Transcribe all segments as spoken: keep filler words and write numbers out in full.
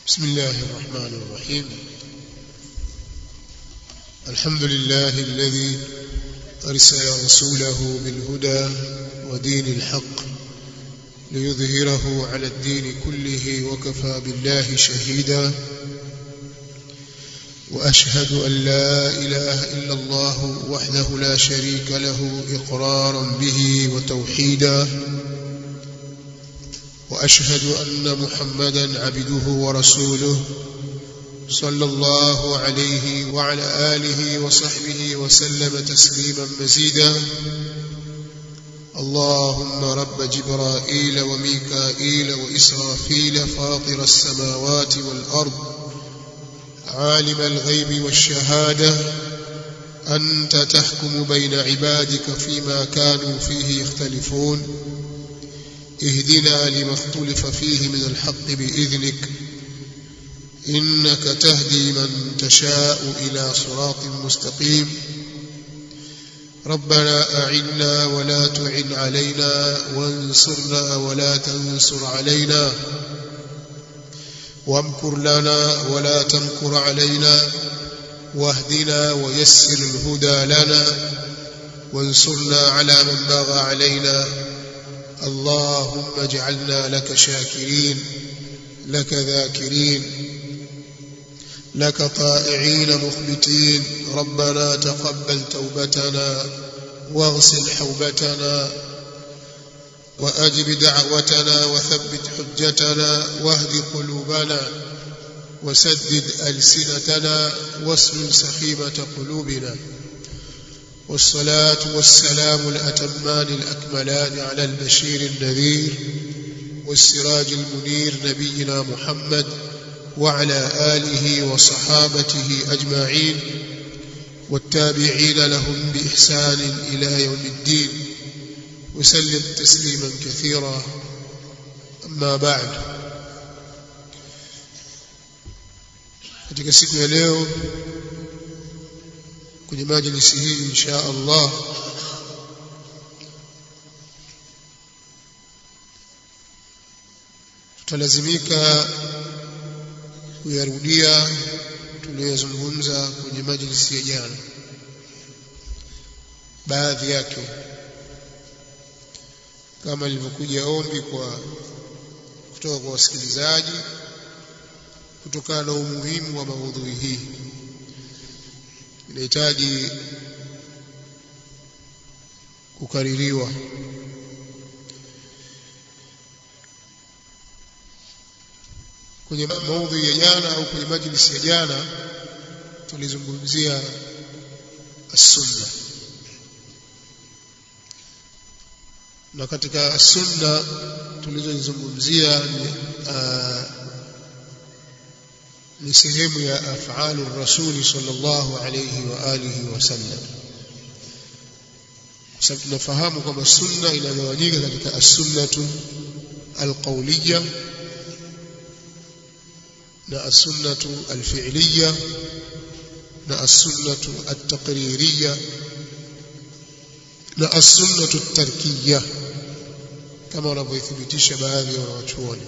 بسم الله الرحمن الرحيم. الحمد لله الذي أرسل رسوله بالهدى ودين الحق ليظهره على الدين كله وكفى بالله شهيدا، وأشهد أن لا إله إلا الله وحده لا شريك له إقرارا به وتوحيدا، وأشهد أن محمدا عبده ورسوله صلى الله عليه وعلى آله وصحبه وسلم تسليما مزيدا. اللهم رب جبرائيل وميكائيل وإسرافيل فاطر السماوات والأرض عالم الغيب والشهادة، أنت تحكم بين عبادك فيما كانوا فيه يختلفون، اهدنا لما اختلف فيه من الحق بإذنك، إنك تهدي من تشاء إلى صراط مستقيم. ربنا أعنا ولا تعن علينا، وانصرنا ولا تنصر علينا، وامكر لنا ولا تمكر علينا، واهدنا ويسر الهدى لنا، وانصرنا على من بغى علينا. اللهم اجعلنا لك شاكرين، لك ذاكرين، لك طائعين مخبتين. ربنا تقبل توبتنا واغسل حوبتنا وأجب دعوتنا وثبت حجتنا واهد قلوبنا وسدد ألسنتنا واسلل سخيمة قلوبنا. والصلاة والسلام الأتمان الأكملان على البشير النذير والسراج المنير نبينا محمد وعلى آله وصحابته أجمعين والتابعين لهم بإحسان إلى يوم الدين، وسلم تسليما كثيرا. أما بعد، katika siku ya leo kwenye majlisi hii insha Allah tutalazimika kuyarudia tuliyozungumza kwenye majlisi ya jana, baadhi yake kama lilivyokuja ombi kwa kutoka kwa wasikilizaji kutokana na umuhimu wa maudhui hii. Inahitaji kukaririwa. Kwenye maudhui ya jana au kwenye majlisi ya jana tulizungumzia as-sunna, na katika as-sunna tulizozungumzia ni, uh, ni sehemu ya af'alu rasuli sallallahu alayhi wa alihi wasallam, kwa sababu tunafahamu kwamba sunna inagawanyika katika as-sunnatu al-qawliyya na as-sunnatu al-fi'liyya na as-sunnatu at-taqririyya na as-sunnatu at-tarkiyya, kama wanavyothibitisha baadhi ya wanachuoni.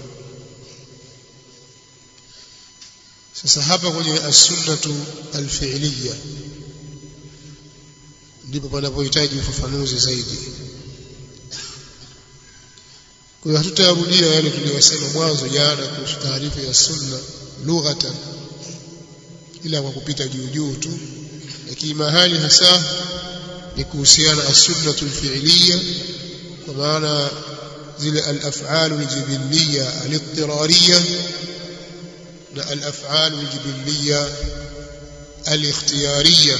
Sasa hapa kwenye as-sunnatu al-fi'liyya ndipo panapohitaji ufafanuzi zaidi. Kwa hiyo hatutarudia yale tuliyosema mwanzo jana kuhusu taarifa ya sunna lughatan, ila kwa kupita juu juu tu, lakini mahali hasa ni kuhusiana as-sunnatu al-fi'liyya, kwa maana zile al-af'alu al-jibiliyya al-ittirariyya na al-af'alu al-jibiliyya al-ikhtiyariyya.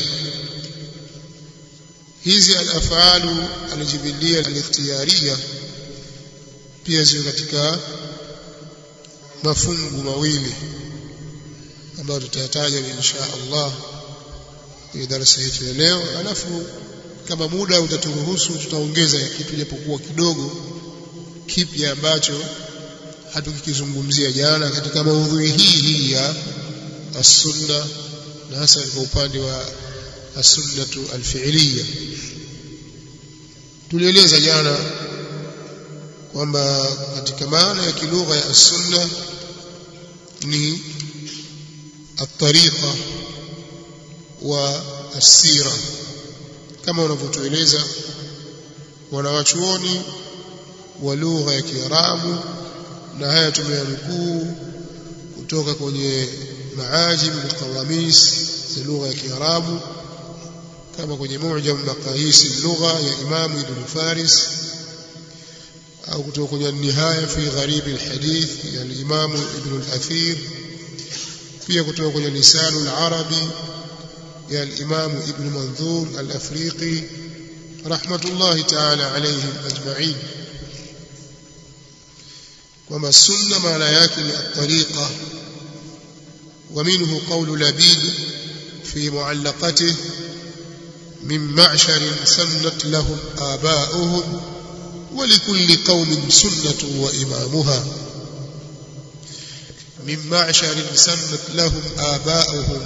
Hizi al-af'alu al-jibiliyya al-ikhtiyariyya pia ziko katika mafungu mawili ambayo tutayataja insha Allah kwenye darasa hili ya leo, alafu kama muda utaturuhusu tutaongeza kitu japokuwa kidogo kipya ambacho hatukikizungumzia jana katika maudhui hii hii ya as-sunna, na hasa kwa upande wa as-sunnatu al-fi'liyya. Tulieleza jana kwamba katika maana ya kilugha ya as-sunna ni at-tariqa wa as-sira kama wanavyotueleza wanawachuoni wa lugha ya Kiarabu, na haya tumeyanukuu kutoka kwenye maajim al-qawamis za lugha ya Kiarabu kama kwenye mu'jam maqayis al-lugha ya Imam Ibn Faris, au kutoka kwenye nihaya fi gharib al-hadith ya al-Imam Ibn al-Athir, pia kutoka kwenye lisan al-arabi ya al-Imam Ibn Manzur al-Afriqi rahmatullahi ta'ala alayhim ajma'in, kwamba sunna maana yake ni at-tariqa. ومنه قول لبيد في معلقته من معشر سنت لهم آباؤهم ولكل قوم سنة وإمامها. من معشر سنت لهم آباؤهم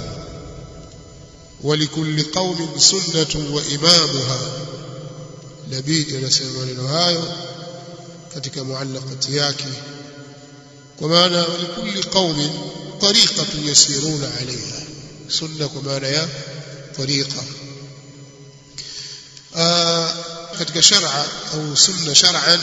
ولكل قوم سنة وإمامها. لبيد ينسمى لنهاية katika muallaqati yake, kwa maana walikulli qaumin tariqatun yasiruna alaiha, sunna kwa maana ya tariqa. Katika shar'a au sunna shar'an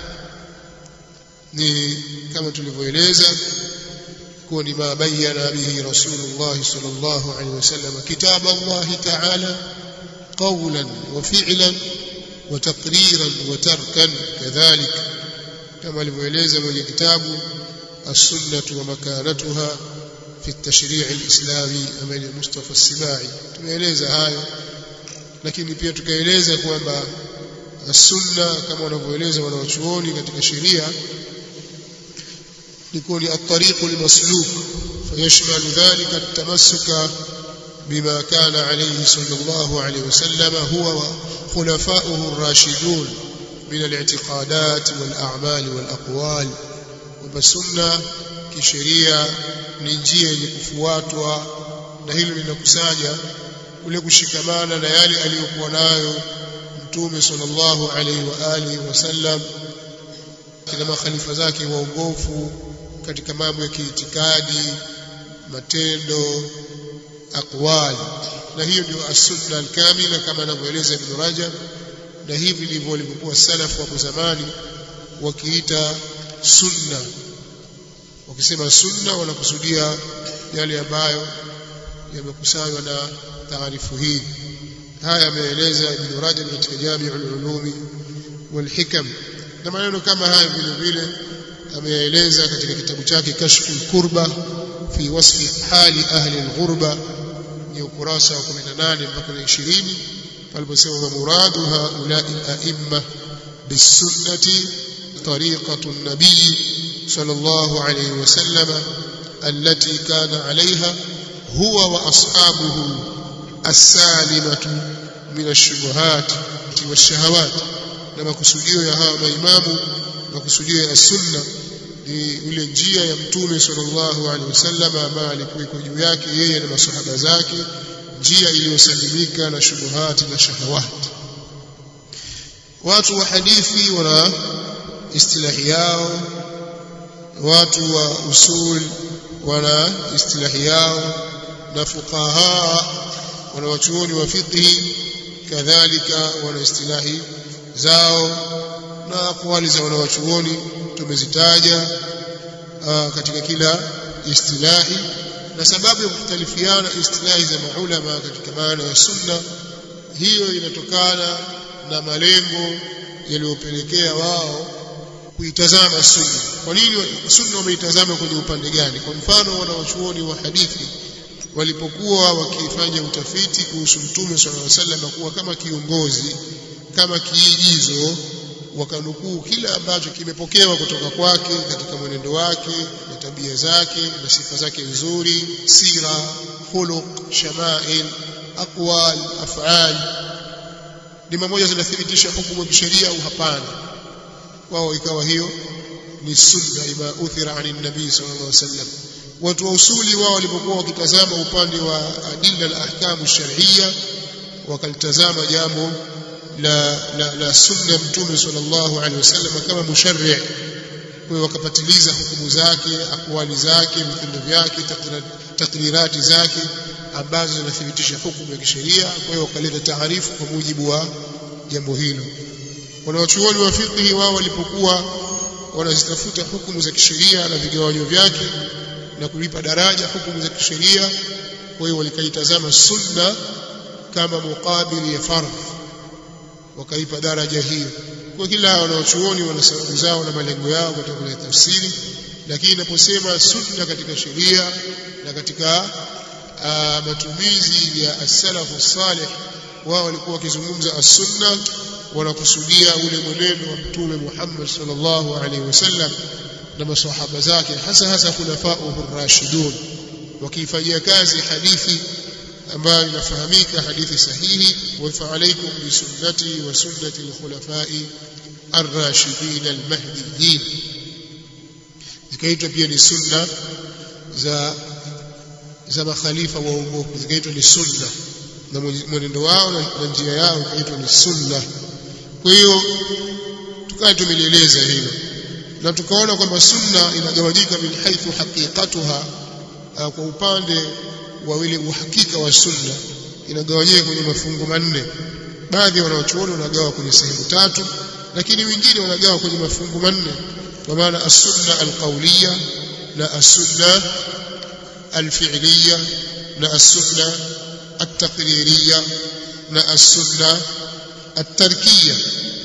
ni kama tulivyoeleza kuwa ni ma bayyana bihi Rasulullah sallallahu alaihi wasallam kitab Allah ta'ala qawlan wa fi'lan wa taqriran wa tarkan kadhalika, kama alivyoeleza mwenye kitabu as-sunnah wa makanatuha fi at-tashri' al-islami amali Mustafa as-Sibai. Tumeeleza hayo, lakini pia tukaeleza kwamba as-sunna kama wanavyoeleza wanawachuoni katika sheria liko ni at-tariq al-masluk, fayashmalu dhalika at-tamassuka bima kana alayhi sallallahu alayhi wasallam huwa wa khulafa'uhu ar-rashidun min al-i'tiqadat wal-a'mal wal-aqwal. Kwamba sunna kisheria ni njia yenye kufuatwa, na hilo linakusanya ule kushikamana na yale aliyokuwa nayo Mtume sallallahu alaihi wa alihi wasallam na makhalifa zake waongofu katika mambo ya kiitikadi, matendo, aqwali. Na hiyo ndio as-sunna al-kamila kama anavyoeleza Ibn Rajab, na hivi ndivyo walivyokuwa salafu wa zamani wakiita sunna. Wakisema sunna wanakusudia yale ambayo yamekusanywa na taarifu hii. Haya ameeleza Ibn Rajab katika Jami'ul Ulumi wal Hikam, na maneno kama haya vile vile ameeleza katika kitabu chake Kashful Kurba fi wasfi hali ahli al-ghurba, ni ukurasa wa kumi na nane mpaka ishirini, aliposema muradu haula'i al-a'imma bis-sunnati tariqatu an-nabiy sallallahu alayhi wasallam allati kana alayha huwa wa ashabuhu as-salimatu min ash-shubuhat wash-shahawat. Na makusudio ya hawa maimamu, makusudio ya sunna ni ile njia ya Mtume sallallahu alaihi wasallam ambaye alikuwa juu yake yeye na masahaba zake, njia iliyosalimika na shubuhati na shahawati. Watu wa hadithi wana istilahi yao, watu wa usul wana istilahi yao, na fuqaha wana wachuoni wa fiqh kadhalika wana istilahi zao, na aqwali za wanawachuoni tumezitaja katika kila istilahi. Na sababu ya kukhtalifiana istilahi za maulama katika maana ya sunna, hiyo inatokana na malengo yaliyopelekea wao kuitazama sunna. Kwa nini sunna wameitazama kwenye upande gani? Kwa mfano, wanawachuoni wa hadithi walipokuwa wakifanya utafiti kuhusu Mtume sallallahu alaihi wasallam kuwa kama kiongozi, kama kiigizo, wakanukuu kila ambacho kimepokewa kutoka kwake katika mwenendo wake na tabia zake na sifa zake nzuri, sira, khuluq, shama'il, aqwal, af'al, ni mmoja zinathibitisha hukumu ya kisheria au hapana. Wao ikawa hiyo ni sunna ima uthira ani nabii sallallahu alaihi wasallam. Watu wa usuli wao walipokuwa wakitazama upande wa adilla al-ahkam ash-shar'iyya, wakalitazama jambo la la, la sunna Mtume sallallahu alaihi wasallam kama musharri', kwa wakapatiliza hukumu zake, akwali zake, vitendo vyake, takrirati zake ambazo zinathibitisha hukumu ya kisheria. Kwa hiyo wakaleta taarifu kwa mujibu wa jambo hilo. Wanawachuoni wa fiqh wao walipokuwa wanazitafuta hukumu za kisheria na vigawanyo vyake na kulipa daraja hukumu za kisheria, kwa hiyo walikaitazama sunna kama mukabili ya fardh, wakaipa daraja hiyo. Kwa kila wanawachuoni wana sababu zao na malengo yao katika tafsiri, lakini inaposema sunna katika sheria na katika uh, matumizi ya as-salafu salih, wao walikuwa wakizungumza as-sunna wanakusudia ule mwenendo wa Mtume Muhammad sallallahu alaihi wasallam na maswahaba zake, hasa hasa khulafa'uhu ar-rashidun, wakifanyia kazi hadithi ambayo inafahamika hadithi sahihi, wa fa'alaykum bi sunnati wa sunnati al-khulafa'i ar-rashidin al-mahdiyyin. Zikaitwa pia ni sunna za za makhalifa waongofu, zikaitwa ni sunna, na mwenendo wao na njia yao ikaitwa ni sunna. Kwa hiyo tukawa tumelieleza hilo na tukaona kwamba sunna inagawanyika min haithu haqiqatuha, kwa upande wa ile uhakika wa sunna inagawanyika kwenye mafungu manne. Baadhi ya wanawachuoni wanagawa kwenye sehemu tatu, lakini wengine wanagawa kwenye mafungu manne, kwa maana as-sunna al-qawliya na as-sunna al-fi'liya na as-sunna at-taqririya na as-sunna at-tarkiya.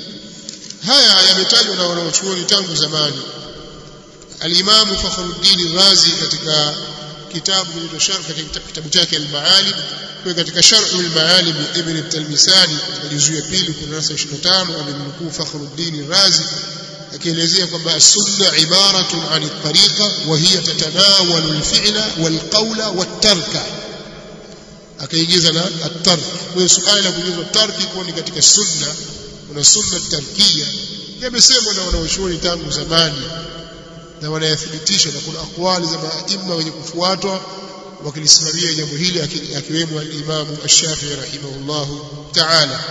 Haya yametajwa na wanawachuoni tangu zamani. Al-Imam Fakhruddin Razi katika kitabu kinaitwa Sharh, katika kitabu chake Al-Ma'alim, kwa katika Sharh Al-Ma'alim Ibn At-Talmisani katika juzu ya pili kurasa ishirini na tano amemnukuu Fakhruddin Razi akielezea kwamba sunna ibaratun 'an at-tariqa wa hiya tatanawalu al-fi'la wal-qawla wat-tarka, akaingiza na at-tark. Kwa hiyo suala la kuingiza at-tarki kwa ni katika sunna, kuna sunna tarkia yamesemwa na wanawachuoni tangu zamani na wanayathibitisha, na kuna akwali za maima wenye kufuatwa wakilisimamia jambo hili, akiwemo al-Imam Ash-Shafi'i rahimahullahu ta'ala.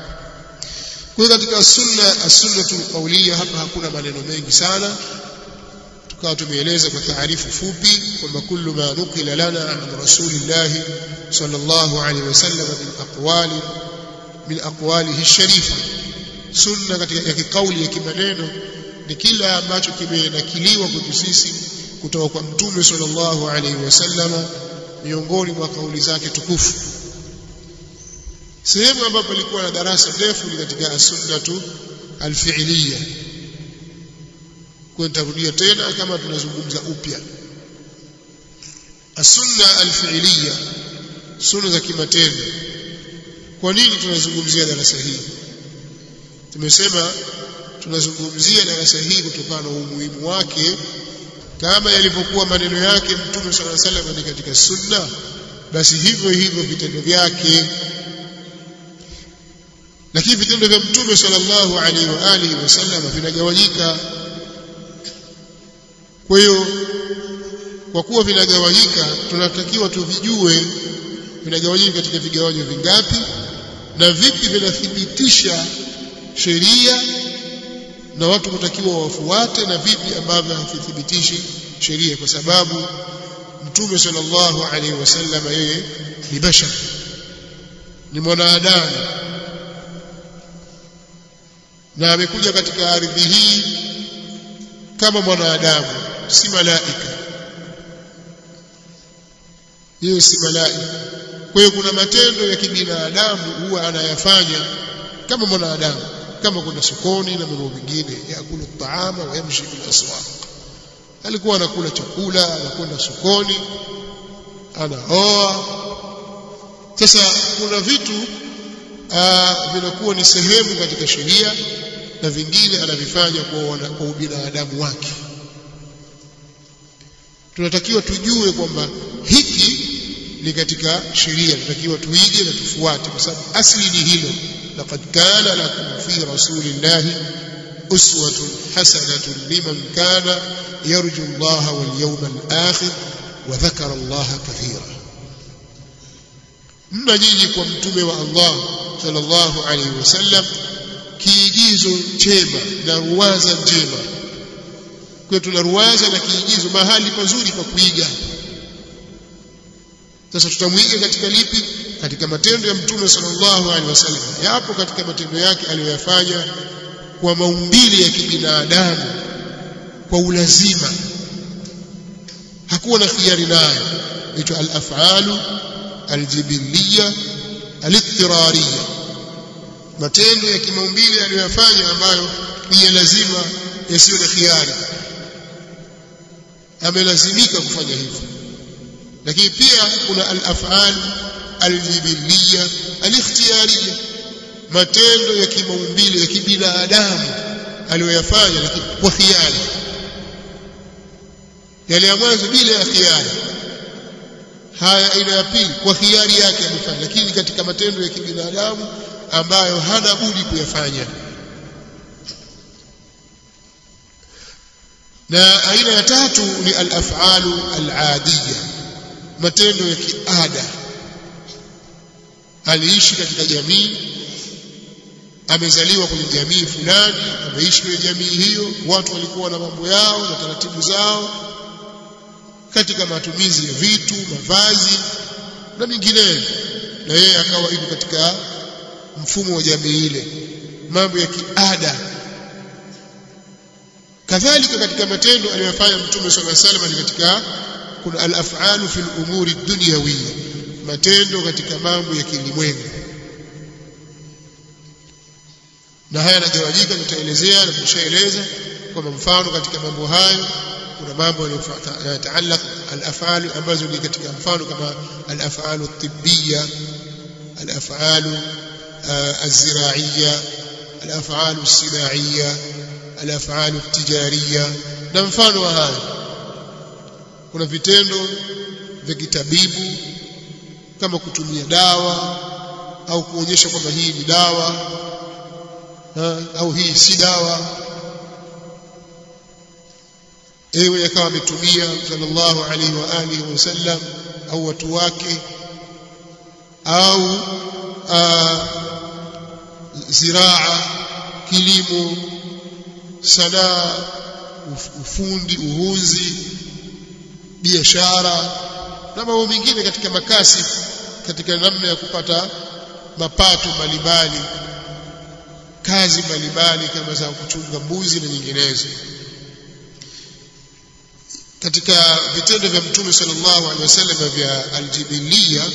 Kwa katika sunna, as-sunnatul qawliya, hapa hakuna maneno mengi sana, tukawa tumeeleza kwa taarifu fupi kwamba kullu ma nuqila lana an rasulillah sallallahu alayhi wasallam min aqwali min aqwalihi ash-sharifa. Sunna katika ya kauli ya kimaneno ni kila ambacho kimenakiliwa kwetu sisi kutoka kwa Mtume sallallahu alaihi wasallam miongoni mwa kauli zake tukufu. Sehemu ambapo ilikuwa na darasa ndefu ni katika as-sunnatu al-fi'liya. Kwa nitarudia tena kama tunazungumza upya. As-sunna al-fi'liya, sunna za kimatendo. Kwa nini tunazungumzia darasa hili? Tumesema tunazungumzia darasa hili kutokana na umuhimu wake, kama yalivyokuwa maneno yake Mtume sallallahu alaihi wasallam ni katika sunna, basi hivyo hivyo vitendo vyake. Lakini vitendo vya Mtume sallallahu alaihi wa alihi wasallam vinagawanyika. Kwa hiyo kwa kuwa vinagawanyika, tunatakiwa tuvijue vinagawanyika katika vigawanyo vingapi na vipi vinathibitisha sheria na watu kutakiwa wafuate, na vipi ambavyo havithibitishi sheria, kwa sababu Mtume sallallahu alaihi wasallam yeye ni bashar, ni mwanadamu, na amekuja katika ardhi hii kama mwanadamu, si malaika. Yeye si malaika. Kwa hiyo kuna matendo ya kibinadamu huwa anayafanya kama mwanadamu, kama kwenda sokoni na mambo mengine, yakula taama wa yamshi bil aswaq. Alikuwa anakula chakula, anakwenda sokoni, anaoa. Sasa kuna vitu vinakuwa ni sehemu katika sheria na vingine anavifanya kwa kwa ubinadamu wake. Tunatakiwa tujue kwamba hiki ni katika sheria, tunatakiwa tuige na tufuate, kwa sababu asili ni hilo. laqad kana lakum fi rasulillahi uswatun hasanatun liman kana yarju Allaha wal yawmal akhir wa dhakara Allaha kathira. Mna nyinyi kwa mtume wa Allah sallallahu alaihi wasallam kiigizo chema na ruwaza njema. Kwa kwa tuna ruwaza na kiigizo mahali pazuri pa kuiga. Sasa tutamuiga katika lipi? Katika matendo ya Mtume sallallahu alaihi wasallam. Yapo katika matendo yake aliyoyafanya kwa maumbile ya kibinadamu, kwa ulazima, hakuwa na khiari nayo. Hicho al-af'alu al-jibiliyya al-ittirariyya, matendo ya kimaumbile aliyoyafanya ambayo ni lazima, yasiyo na khiari, amelazimika kufanya hivyo. Lakini pia kuna al-af'al al-jibiliyya al-ikhtiyariyya, matendo ya kimaumbile ya kibinadamu aliyoyafanya lakini kwa khiari, yale ya mwanzo bila ya khiari, haya aina ya pili kwa khiari yake amefanya, lakini katika matendo ya kibinadamu ambayo hana budi kuyafanya. Na aina ya tatu ni al-af'alu al-adiyya, matendo ya kiada. Aliishi katika jamii, amezaliwa kwenye jamii fulani, ameishi kwenye jamii hiyo, watu walikuwa na mambo yao na taratibu zao katika matumizi ya vitu, mavazi na mingineyo, na yeye akawa yuko katika mfumo wa jamii ile, mambo ya kiada. Kadhalika katika matendo aliyofanya Mtume sallallahu alaihi wasallam ni katika kuna al-af'alu fil umuri dunyawiyya, matendo katika mambo ya kilimwengu. Na haya yanagawanyika, tutaelezea na tushaeleza kwa mfano katika mambo hayo kuna mambo yanayotaalaq al-af'al ambazo ni katika mfano kama al-af'alu at-tibbiyya, al-af'alu az-zira'iyya, al-af'alu as-sina'iyya, al-af'alu at-tijariyya na mfano wa hayo. Kuna vitendo vya kitabibu kama kutumia dawa au kuonyesha kwamba hii ni dawa ha, au hii si dawa. Ewe yakawa ametumia sallallahu alaihi wa alihi wasallam au watu wake, au aa, ziraa, kilimo, sanaa, ufundi, uhunzi, biashara na mambo mengine katika makasi, katika namna ya kupata mapato mbalimbali, kazi mbalimbali kama za kuchunga mbuzi na nyinginezo. Katika vitendo vya Mtume sallallahu alaihi wasallam vya aljibiliyya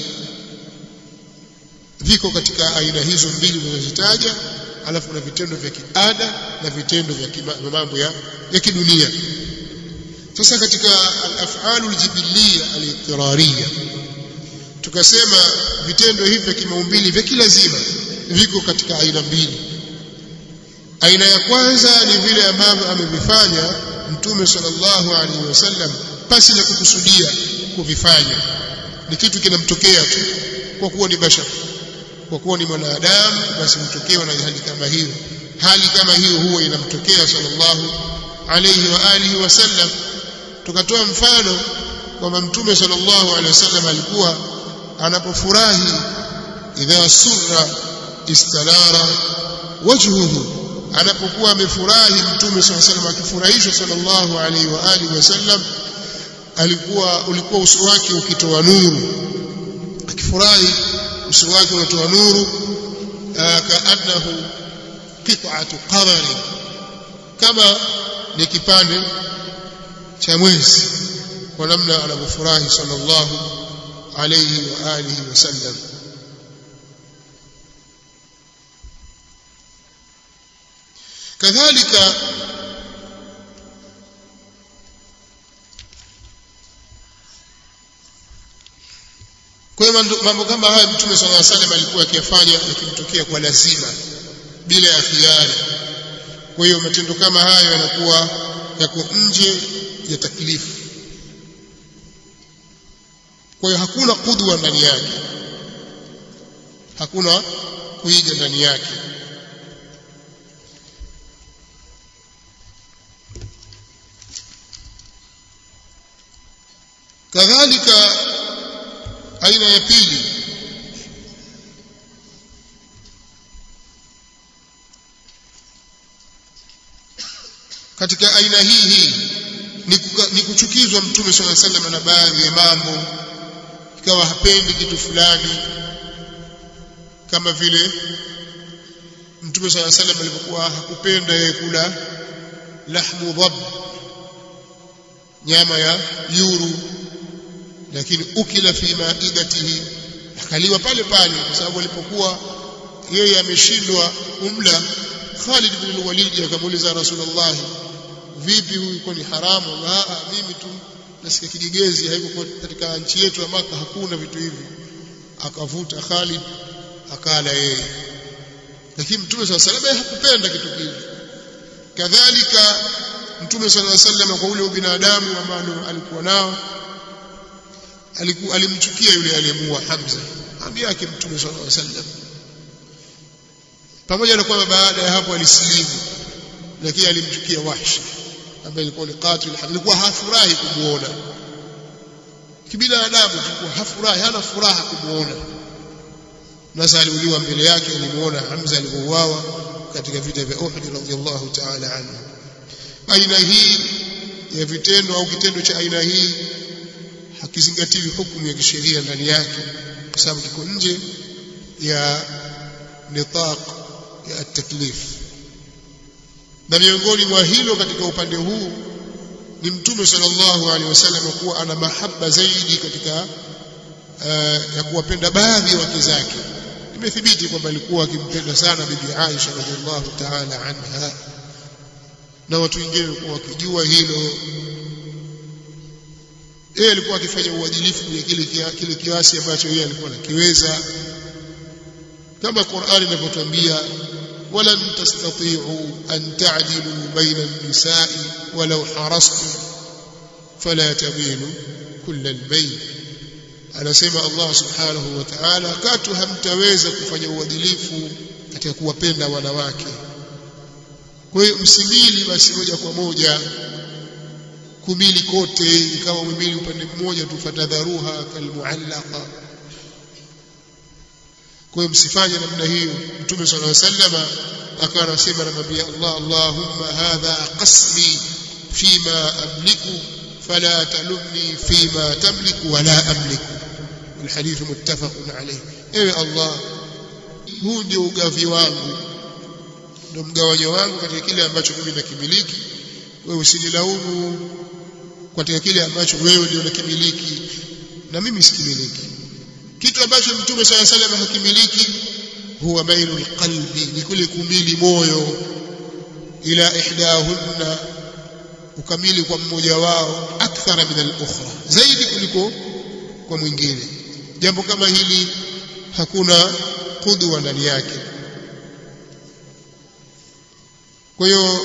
viko katika aina hizo mbili tunazozitaja, alafu na vitendo vya kiada na vitendo vya mambo ya, ya kidunia. Sasa katika al-af'alu al-jibiliyya al-ittirariyya tukasema vitendo hivi vya kimaumbili vya kilazima viko katika aina mbili. Aina ya kwanza ni vile ambavyo amevifanya Mtume sallallahu alaihi wasallam pasi na kukusudia kuvifanya, ni kitu kinamtokea tu kwa kuwa ni bashar, kwa kuwa ni mwanadamu, basi mtokeo na hali kama hiyo. Hali kama hiyo huwa inamtokea sallallahu alaihi wa alihi wasallam. Tukatoa mfano kwamba Mtume sallallahu alaihi wasallam alikuwa anapofurahi, idha surra istanara wajhuhu, anapokuwa amefurahi Mtume sallallahu alaihi wasallam, akifurahishwa sallallahu alaihi wa alihi wasallam, alikuwa ulikuwa uso wake ukitoa nuru. Akifurahi uso wake unatoa nuru, kaannahu qit'atu qamari, kama ni kipande cha mwezi, kwa namna anavyofurahi sallallahu alayhi wa alihi wasallam. Kadhalika kwa mambo kama haya Mtume sallallahu alayhi wasallam alikuwa akiyafanya yakimtokea kwa lazima bila ya khiari. Kwa hiyo matendo kama hayo yanakuwa yako nje ya taklifu, kwa hiyo hakuna kudwa ndani yake, hakuna kuiga ndani yake. Kadhalika aina ya pili katika aina hii hii ni kuchukizwa mtume sallallahu alaihi wasallam na baadhi ya mambo, ikawa hapendi kitu fulani, kama vile mtume sallallahu alaihi wasallam alipokuwa hakupenda yeye kula lahmu dhab, nyama ya yuru, lakini ukila fi maidatihi, akaliwa pale pale, kwa sababu alipokuwa yeye ameshindwa umla, Khalid bin al-Walid akamuuliza Rasulullah, vipi huyu iko ni haramu? Ah, mimi tu nasikia kigegezi, haiko katika nchi yetu ya Maka, hakuna vitu hivi. Akavuta Khalid akala yeye, lakini mtume sallallahu alaihi wasallam hakupenda kitu kile. Kadhalika mtume sallallahu alaihi wasallam kwa ule ubinadamu ambao alikuwa nao, alikuwa alimchukia yule aliyemuua Hamza, ambi yake mtume sallallahu alaihi wasallam, pamoja na kwamba baada ya hapo alisilimu, lakini alimchukia Wahshi ambaye alikuwa ni qatil. Alikuwa hafurahi kumuona kibinadamu, alikuwa hafurahi, hana furaha kumuona. Nasa aliuliwa mbele yake, alimuona Hamza alipouawa katika vita vya Uhud radhiyallahu ta'ala anhu. Aina hii ya vitendo au kitendo cha aina hii hakizingatiwi hukumu ya kisheria ndani yake, kwa sababu kiko nje ya nitaq ya at-taklif. Na miongoni mwa hilo katika upande huu ni mtume sallallahu alaihi wasallam kuwa ana mahaba zaidi katika uh, ya kuwapenda baadhi ya wake zake. Imethibiti kwamba alikuwa akimpenda sana bibi Aisha radhiallahu ta'ala anha, na watu wengine walikuwa wakijua hilo. Yeye alikuwa akifanya uadilifu kwenye kile kile kiasi ambacho yeye alikuwa anakiweza, kama Qur'ani inavyotuambia, walan tastati'u an ta'dilu bayna an-nisa'i walau harastum fala tamilu kulla al-bayl. Anasema Allah subhanahu wa ta'ala, katu hamtaweza kufanya uadilifu katika kuwapenda wanawake. Kwa hiyo msimili basi moja kwa moja kumili kote, ikawa umili upande mmoja tu, fatadharuha kalmuallaqa. Kwa hiyo msifanye namna hiyo. Mtume sallallahu alaihi wasallam akawa anasema, anamwambia Allah, Allahumma hadha qasmi fima amliku fala talumni fima tamliku wala amliku. Alhadith muttafaqun alayhi. Ewe Allah, huu ndio ugavi wangu, ndio mgawanyo wangu katika kile ambacho mimi nakimiliki, wewe usinilaumu katika kile ambacho wewe ndio unakimiliki na mimi sikimiliki. Kitu ambacho mtume sallallahu alaihi wasallam hakimiliki huwa mailul qalbi, ni kule kumili moyo, ila ihdahunna, ukamili kwa mmoja wao, akthara min al-ukhra, zaidi kuliko kwa mwingine. Jambo kama hili hakuna qudwa ndani yake. Kwa hiyo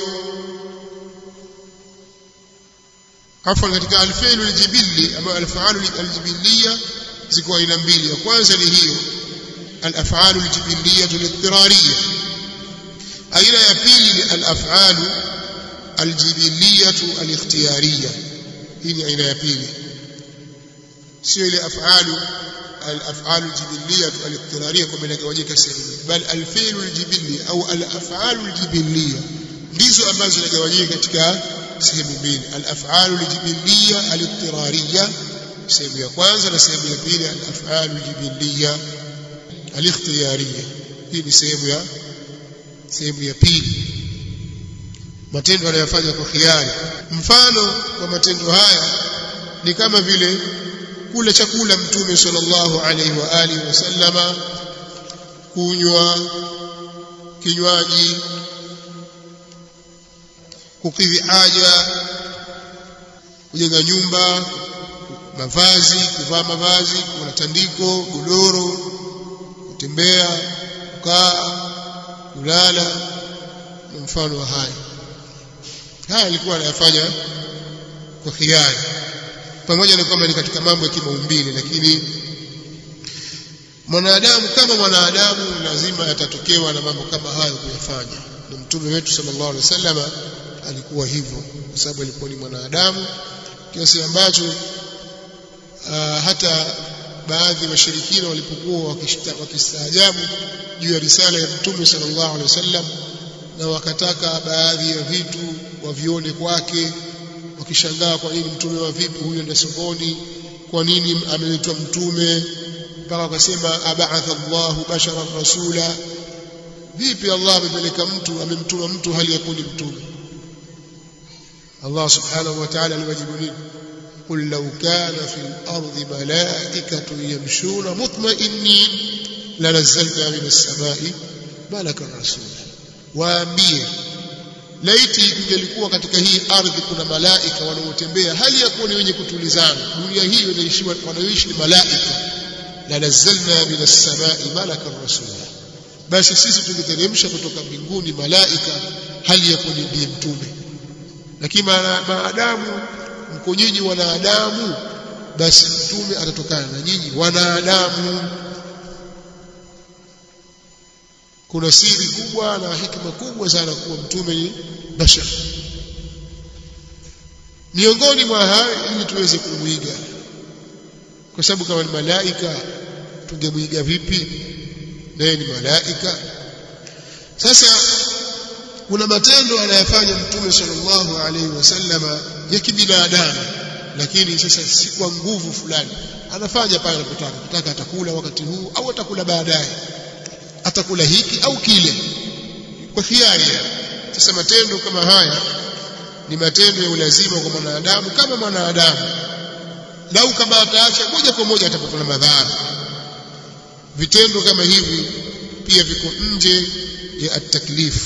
afwan, katika al-fi'l al-jibilli ama al-af'al al-jibilliya ziko aina mbili. Ya kwanza ni hiyo al-af'al al-jibilliya al-ittirariyya. Aina ya pili ni al-af'al al-jibilliya al-ikhtiyariyya. Hii ni aina ya pili, sio ile af'alu al-af'al al-jibilliya al-ittirariyya kama inagawanyika sehemu, bal al-fi'l al-jibilli au al-af'al al-jibilliya ndizo ambazo zinagawanyika katika sehemu mbili: al-af'al al-jibilliya al-ittirariyya sehemu ya kwanza, na sehemu ya pili al-af'al al-jibilliya al-ikhtiyariyya. Hii ni sehemu ya sehemu ya pili, matendo yanayofanywa kwa khiari. Mfano wa matendo haya ni kama vile kula chakula mtume sallallahu alaihi wa alihi wasallama, kunywa kinywaji, kukidhi haja, kujenga nyumba, mavazi, kuvaa mavazi, kuna tandiko, godoro, kutembea, kukaa, kulala na mfano wa haya. Haya alikuwa anayafanya kwa khiari, pamoja na kwamba ni katika mambo ya kimaumbile, lakini mwanadamu kama mwanadamu lazima atatokewa na mambo kama hayo kuyafanya. Na mtume wetu sallallahu alaihi wasallam alikuwa hivyo, kwa sababu alikuwa ni mwanadamu, kiasi ambacho uh, hata baadhi ya washirikina walipokuwa wakistaajabu juu ya risala ya mtume sallallahu alaihi wasallam, na wakataka baadhi ya vitu wavione kwake, wakishangaa kwa nini mtume wa vipi huyu ndio sokoni, kwa nini ameletwa mtume, mpaka wakasema ab'atha Allahu basharan rasula, vipi Allah amepeleka mtu amemtuma mtu hali ya kuni mtume. Allah subhanahu wa ta'ala aliwajibu nini? قل لو كان في الأرض ملائكة يمشون مطمئنين لنزلنا من السماء ملكا رسولا. waambie laiti ingelikuwa katika hii ardhi kuna malaika wanaotembea hali ya kuwa ni wenye kutulizana, dunia hii inaishiwa wanaoishi ni malaika, la nazzalna min as-samai malakan rasula, basi sisi tungeteremsha kutoka mbinguni malaika hali ya kuwa ni mtume. Lakini maadamu mko nyinyi wanadamu, basi mtume atatokana na nyinyi wanadamu. Kuna siri kubwa na hikma kubwa sana kuwa mtume ni bashar. Miongoni mwa hayo ili tuweze kumuiga, kwa sababu kama ni malaika tungemuiga vipi? Naye ni malaika. Sasa kuna matendo anayofanya mtume sallallahu alaihi wasallama ya kibinadamu, lakini sasa si kwa nguvu fulani, anafanya pale anapotaka. Kutaka atakula wakati huu au atakula baadaye, atakula hiki au kile kwa hiari. Sasa matendo kama haya ni matendo ya ulazima kwa mwanadamu kama mwanadamu, lau kama ataacha moja kwa moja atapata madhara. Vitendo kama hivi pia viko nje ya at-taklif.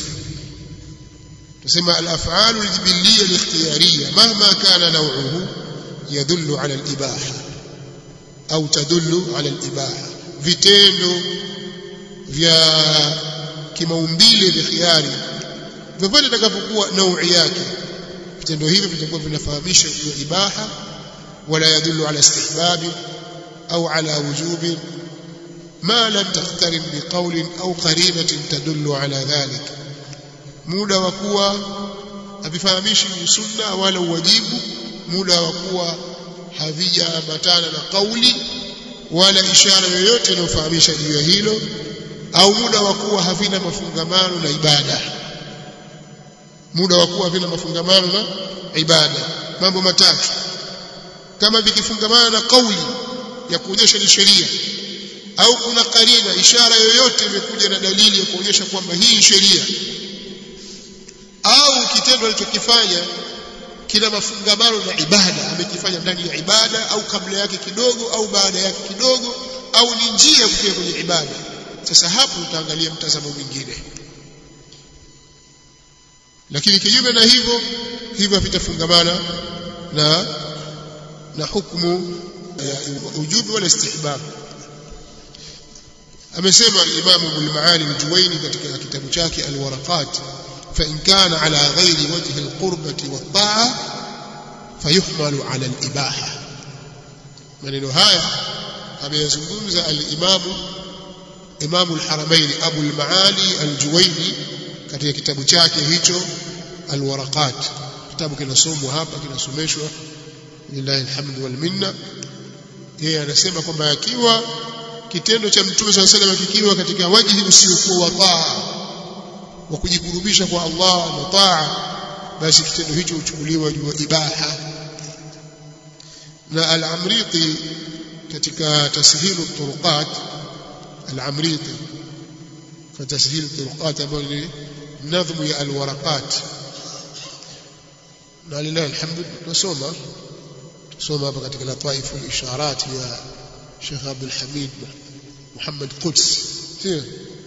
تسمى الأفعال الجبلية الاختيارية مهما كان نوعه يدل على الإباحة أو تدل على الإباحة. vitendo vya kimaumbile vya khiari vivyo vitakavyokuwa naui yake, vitendo hivi vitakuwa vinafahamisha juu ya ibaha, wala yadullu ala istihbab au ala wujub ma lam taqtarin biqawlin au qarinatin tadullu ala dhalik. muda wa kuwa havifahamishi sunna wala uwajibu, muda wa kuwa havijaambatana na kauli wala ishara yoyote inayofahamisha juu ya hilo, au muda wa kuwa havina mafungamano na ibada. muda wa kuwa havina mafungamano na ibada, mambo matatu. Kama vikifungamana na kauli ya kuonyesha ni sheria, au kuna karina, ishara yoyote imekuja na dalili ya kuonyesha kwamba hii ni sheria, au kitendo alichokifanya kina mafungamano na ibada, amekifanya ndani ya ibada au kabla yake kidogo au baada yake kidogo, au ni njia kufikia kwenye ibada. Sasa hapo utaangalia mtazamo mwingine. Lakini kinyume na hivyo, hivyo vitafungamana na na hukumu ya ujubi wala istihbab. Amesema al-Imam Ibn Maali al-Juwayni katika kitabu chake Al-Waraqat, فإن كان على غير وجه القربة والطاعة فيحمل على الإباحة. maneno haya ameyazungumza al-Imam Imam al-Haramain Abu al-Maali al-Juwayni katika kitabu chake hicho Al-Waraqat. Kitabu kinasomwa hapa, kinasomeshwa, lillahi alhamdu wal minna. Yeye anasema kwamba akiwa kitendo cha Mtume sallallahu alaihi wasallam kikiwa katika wajihi usiokuwa wa taa wa kujikurubisha kwa Allah na taa, basi kitendo hicho huchukuliwa juu ibaha. Na al-Amriti katika tashilu turuqat, al-Amriti kwa tashilu turuqat ambayo ni nadhmu ya al-Waraqat, na lillahi alhamdu tunasoma tusoma hapa katika Lataif al-Isharat ya Sheikh Abdul Hamid Muhammad Quds. Sio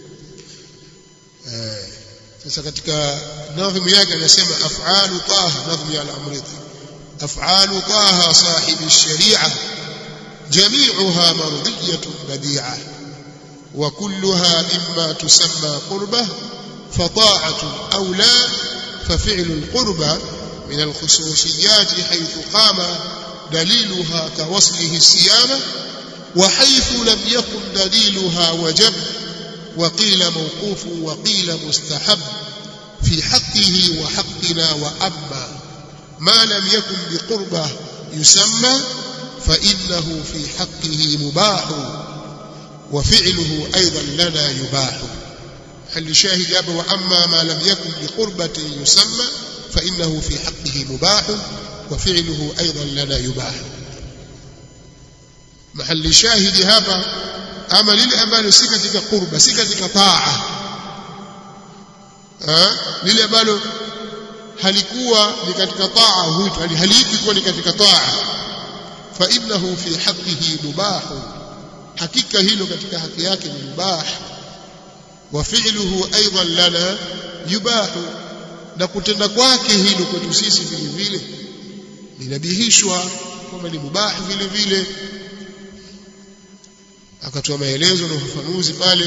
eh sasa katika nadhmu yake anasema af'alu taha, nadhmu ya al-Amriti, af'alu taha sahibi ash-shari'a jami'uha mardiyatun badi'ah wa kulluha imma tusamma qurbah fa ta'atun aw la fa fi'lu al-qurba min al-khususiyat haythu qama daliluha ka waslihi siyama wa haythu lam yakun daliluha wajab وقيل موقوف وقيل مستحب في حقه وحقنا وأما ما لم يكن بقربه يسمى فإنه في حقه مباح وفعله أيضا لنا يباح. حل شاهد أبا وأما ما لم يكن بقربة يسمى فإنه في حقه مباح wa fi'luhu aidan lana yubah. Mahali shahidi hapa ama lile ambalo si katika qurba, si katika taa, ah lile ambalo halikuwa ni katika taa, huitwa haliki kuwa ni katika taa, fa innahu fi haqqihi mubah, hakika hilo katika haki yake ni mubah. Wa fi'luhu aidan lana yubah, na kutenda kwake hilo kwetu sisi vile vile linabihishwa kama ni mubah vile vile. Akatoa maelezo na ufafanuzi pale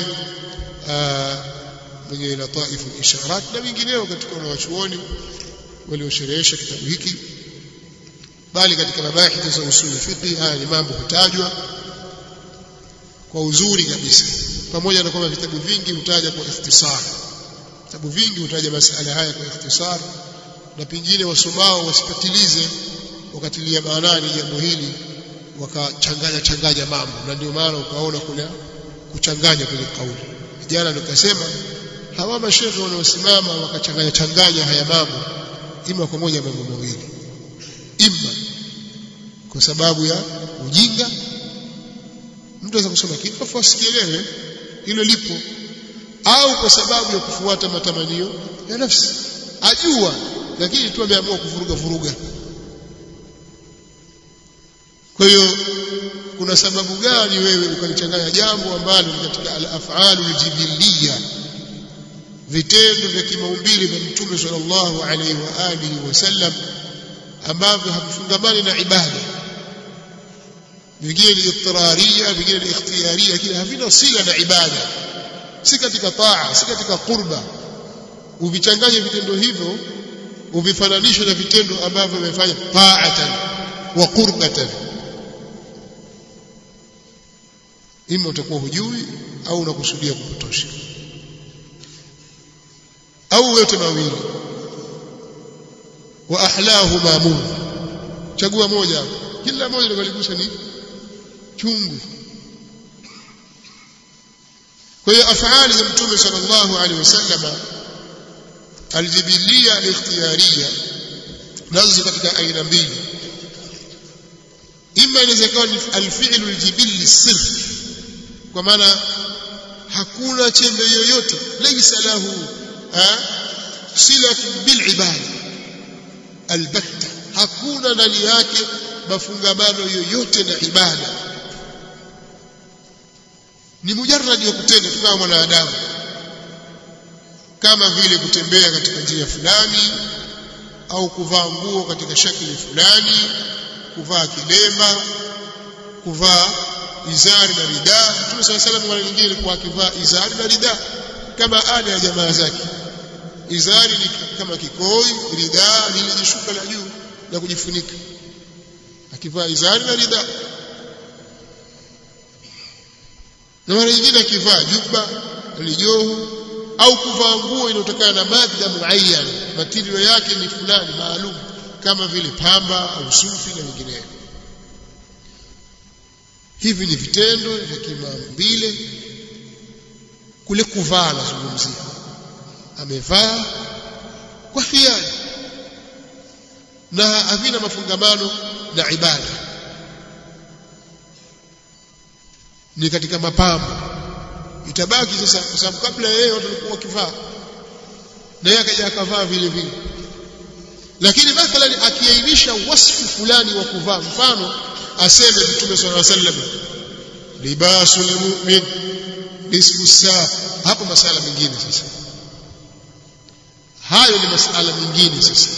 mwenye Lataif al-Isharat na wengineo katika wanawachuoni waliosherehesha kitabu hiki, bali katika mabahithi za usul fiqh haya ni mambo hutajwa kwa uzuri kabisa, pamoja na kwamba vitabu vingi hutaja kwa ikhtisar. Vitabu vingi hutaja masala haya kwa ikhtisar, na pengine wasomao wasipatilize wakatilia maanani jambo hili wakachanganya changanya mambo, na ndio maana ukaona kuna kuchanganya kwenye kauli. Jana nikasema hawa mashehe wanaosimama wakachanganya changanya haya mambo, ima kwa moja mambo mawili, ima kwa sababu ya ujinga, mtu anaweza kusoma kitu afu asikielewe hilo lipo, au kwa sababu ya kufuata matamanio ya nafsi, ajua lakini tu ameamua kuvuruga vuruga. Kwa hiyo kuna sababu gani wewe ukalichanganya jambo ambalo ni katika al-af'alu al-jibiliyya, vitendo vya kimaumbile vya Mtume sallallahu alaihi wa alihi wasallam ambavyo havifungamani na ibada, vingine ni ittirariya, vingine ni ikhtiyariya, kila havina sila na ibada, si katika taa, si katika qurba. Uvichanganye vitendo hivyo uvifananishe na vitendo ambavyo vimefanya ta'atan wa qurbatan, ima utakuwa hujui au unakusudia kupotosha, au yote mawili. Wa ahlahu ma'mum, chagua moja, kila moja likaligusa ni chungu. Kwa hiyo afali za Mtume sallallahu alaihi wasallam aljibiliya al-ikhtiyariya nazo katika aina mbili. Ima inaweza kuwa ni al-fi'lu al-jibilli sirf, kwa maana hakuna chembe yoyote, laysa lahu silatu bil ibada albatta, hakuna ndani yake mafungamano yoyote na ibada, ni mujarrad wa kutenda tu kama mwanadamu, kama vile kutembea katika njia fulani au kuvaa nguo katika shakli fulani, kuvaa kilemba, kuvaa izari na rida. Mtume sallallahu alaihi wasallam mara nyingine alikuwa akivaa izari na rida kama ada ya jamaa zake. Izari ni kama kikoi, rida ni ile shuka la juu la kujifunika, akivaa izari na rida. Na mara nyingine akivaa jubba lijohu au kuvaa nguo inayotokana na madda muayyan, matirio yake ni fulani maalum, kama vile pamba au sufi na vinginevyo. Hivi ni vitendo vya kimaumbile. Kule kuvaa nazungumzia, amevaa kwa hiari na havina mafungamano na ibada, ni katika mapambo. Itabaki sasa, kwa sababu kabla yeye watu walikuwa wakivaa na yeye akaja akavaa vile vile, lakini mathalan akiainisha wasfu fulani wa kuvaa, mfano aseme Mtume sallallahu alaihi wasallam libasul mu'min nisfu saa, hapo masala mengine sasa, hayo ni masala mengine sasa.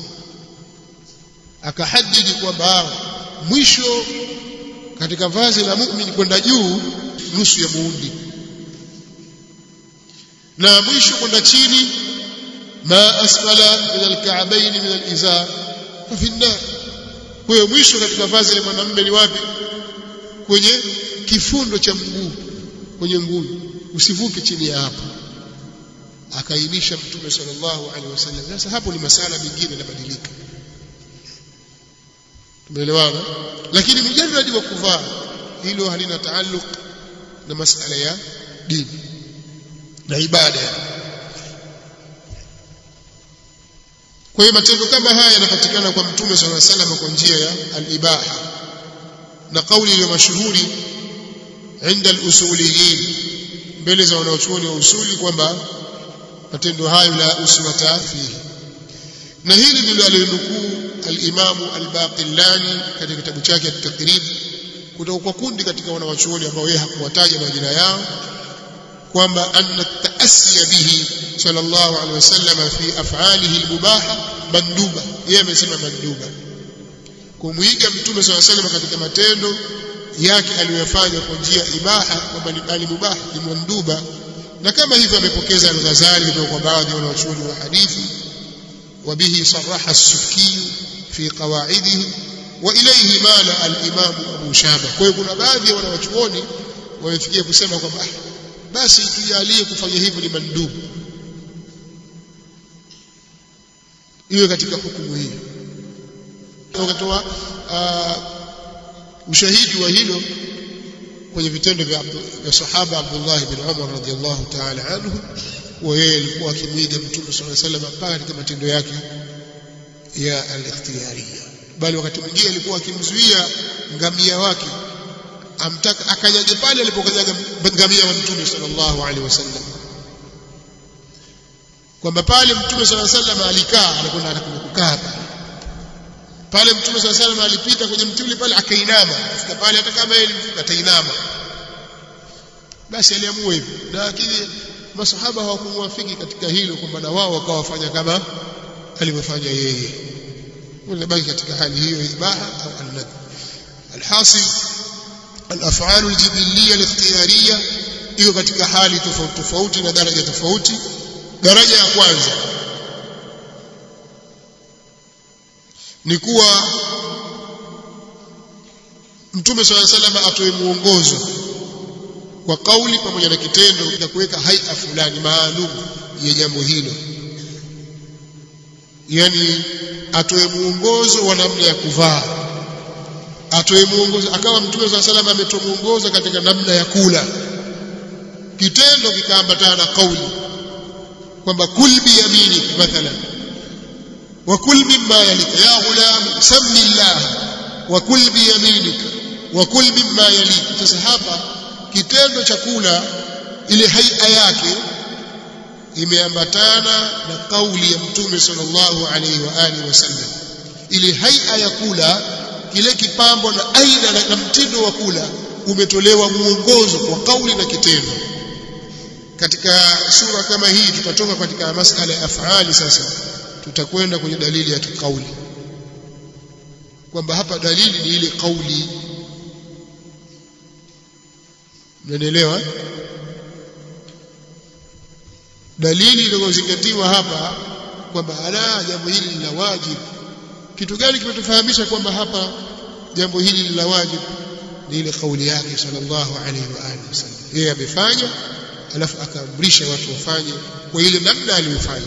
Akahadidi kwamba mwisho katika vazi la mu'min kwenda juu nusu ya muundi, na mwisho kwenda chini ma asfala min al-ka'bayn min al-izar fa fi an-nar. Kwa hiyo mwisho katika vazi la mwanamume ni wapi? Kwenye kifundo cha mguu, kwenye mguu, usivuke chini ya hapo. Akainisha Mtume sallallahu alaihi wasallam. Sasa hapo ni masala mengine yanabadilika, tumeelewana. Lakini mujarrad wa kuvaa hilo halina taalluq na masala ya dini na ibada. Kwa hiyo matendo kama haya yanapatikana kwa Mtume sallallahu alaihi wasallam kwa njia ya al-ibaha, na kauli iliyo mashuhuri inda al-usuliyin, mbele za wanaochuoni wa usuli, kwamba matendo hayo la uswata fihi. Na hili ndilo alilonukuu al-Imam al-Baqillani katika kitabu chake at-Taqrib kutoka kwa kundi katika wanawachuoni ambao yeye hakuwataja majina yao, kwamba anna ta'assiya bihi sallallahu alaihi wasallam fi af'alihi al-mubaha manduba. Yeye amesema manduba, kumuiga Mtume sallallahu alaihi wasallam katika matendo yake aliyofanya kwa njia ibaha, kwamba ni bali mubaha, ni manduba. Na kama hivyo amepokeza al-Ghazali kutoka kwa baadhi ya wanawachuoni wa hadithi, وبه صرح السكي في قواعده وإليه مال الإمام أبو شامة. kwa hiyo kuna baadhi ya wanawachuoni wamefikia kusema kwamba basi tujalie kufanya hivyo ni mandubu, hiyo katika hukumu hii. Wakatoa ushahidi wa hilo kwenye vitendo vya sahaba Abdullah ibn Umar radhiyallahu ta'ala anhu, wa yeye alikuwa akimwiga Mtume sallallahu alaihi wasallam mpaka katika matendo yake ya al-ikhtiyariya, bali wakati mwingine alikuwa akimzuia ngamia wake amtaka akanyage pale alipokanyaga ngamia wa Mtume sallallahu alaihi wasallam, kwamba pale Mtume sallallahu alaihi wasallam alikaa, anakwenda anakukaa pale. Mtume sallallahu alaihi wasallam alipita kwenye mti ule pale akainama, afika pale hata kama yeye alimfuka atainama, basi aliamua hivyo. Lakini masahaba hawakumwafiki katika hilo, kwamba na wao wakawafanya kama alivyofanya yeye, walibaki katika hali hiyo ibaha au an-nadb. Alhasil al-af'al al-jibiliyya al-ikhtiyariyya iko katika hali tofauti tofauti na daraja tofauti. Daraja ya kwanza ni kuwa Mtume sallallahu alaihi wasallam atoe muongozo kwa kauli pamoja na kitendo na kuweka haia fulani maalum ya jambo hilo, yani atoe muongozo wa namna ya kuvaa, atoe muongozo. Akawa Mtume sallallahu alaihi wasallam ametoa muongozo katika namna ya kula, kitendo kikaambatana na kauli kwamba kul bi yaminik mathalan wa kul mimma yalika ya ghulam sammi Allah wa kul bi yaminik wa kul mimma yalika. Sasa hapa kitendo cha kula, ile haia yake imeambatana na kauli ya Mtume sallallahu alaihi wa alihi wasallam. Ile haia ya kula, kile kipambo na aina na mtindo wa kula umetolewa muongozo kwa kauli na kitendo. Katika sura kama hii tutatoka katika masala ya af'ali, sasa tutakwenda kwenye dalili ya kauli, kwamba hapa dalili ni ile kauli. Mnaelewa? Dalili iliyozingatiwa hapa kwamba ala jambo hili ni la wajibu. Kitu gani kimetufahamisha kwamba hapa jambo hili ni la wajibu? Ni ile kauli yake sallallahu alaihi wa alihi wasallam. Yeye amefanya, alafu akaamrisha watu wafanye kwa ile namna aliyofanya.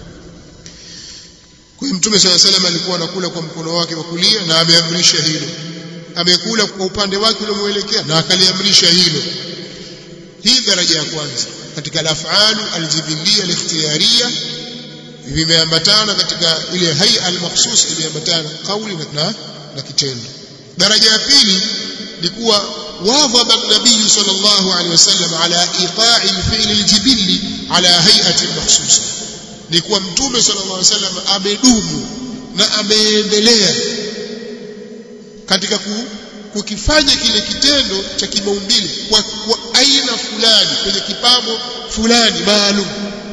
Kwa hiyo Mtume sallallahu alaihi wasallam alikuwa anakula kwa mkono wake wa kulia na ameamrisha hilo, amekula kwa upande wake uliomuelekea na akaliamrisha hilo. Hii daraja ya kwanza katika al-af'al al-jibiliyya al-ikhtiyariyya, vimeambatana katika ile hay'a al-makhsus, iliambatana kauli na na kitendo. Daraja ya pili ni kuwa wadhaba an-nabiy sallallahu alaihi wasallam ala iqa'i al-fi'l al-jibilli ala hay'ati al-makhsus, ni kuwa Mtume sallallahu alaihi wasallam amedumu na ameendelea katika ku, kukifanya kile kitendo cha kimaumbile kwa, kwa aina fulani kwenye kipambo fulani maalum,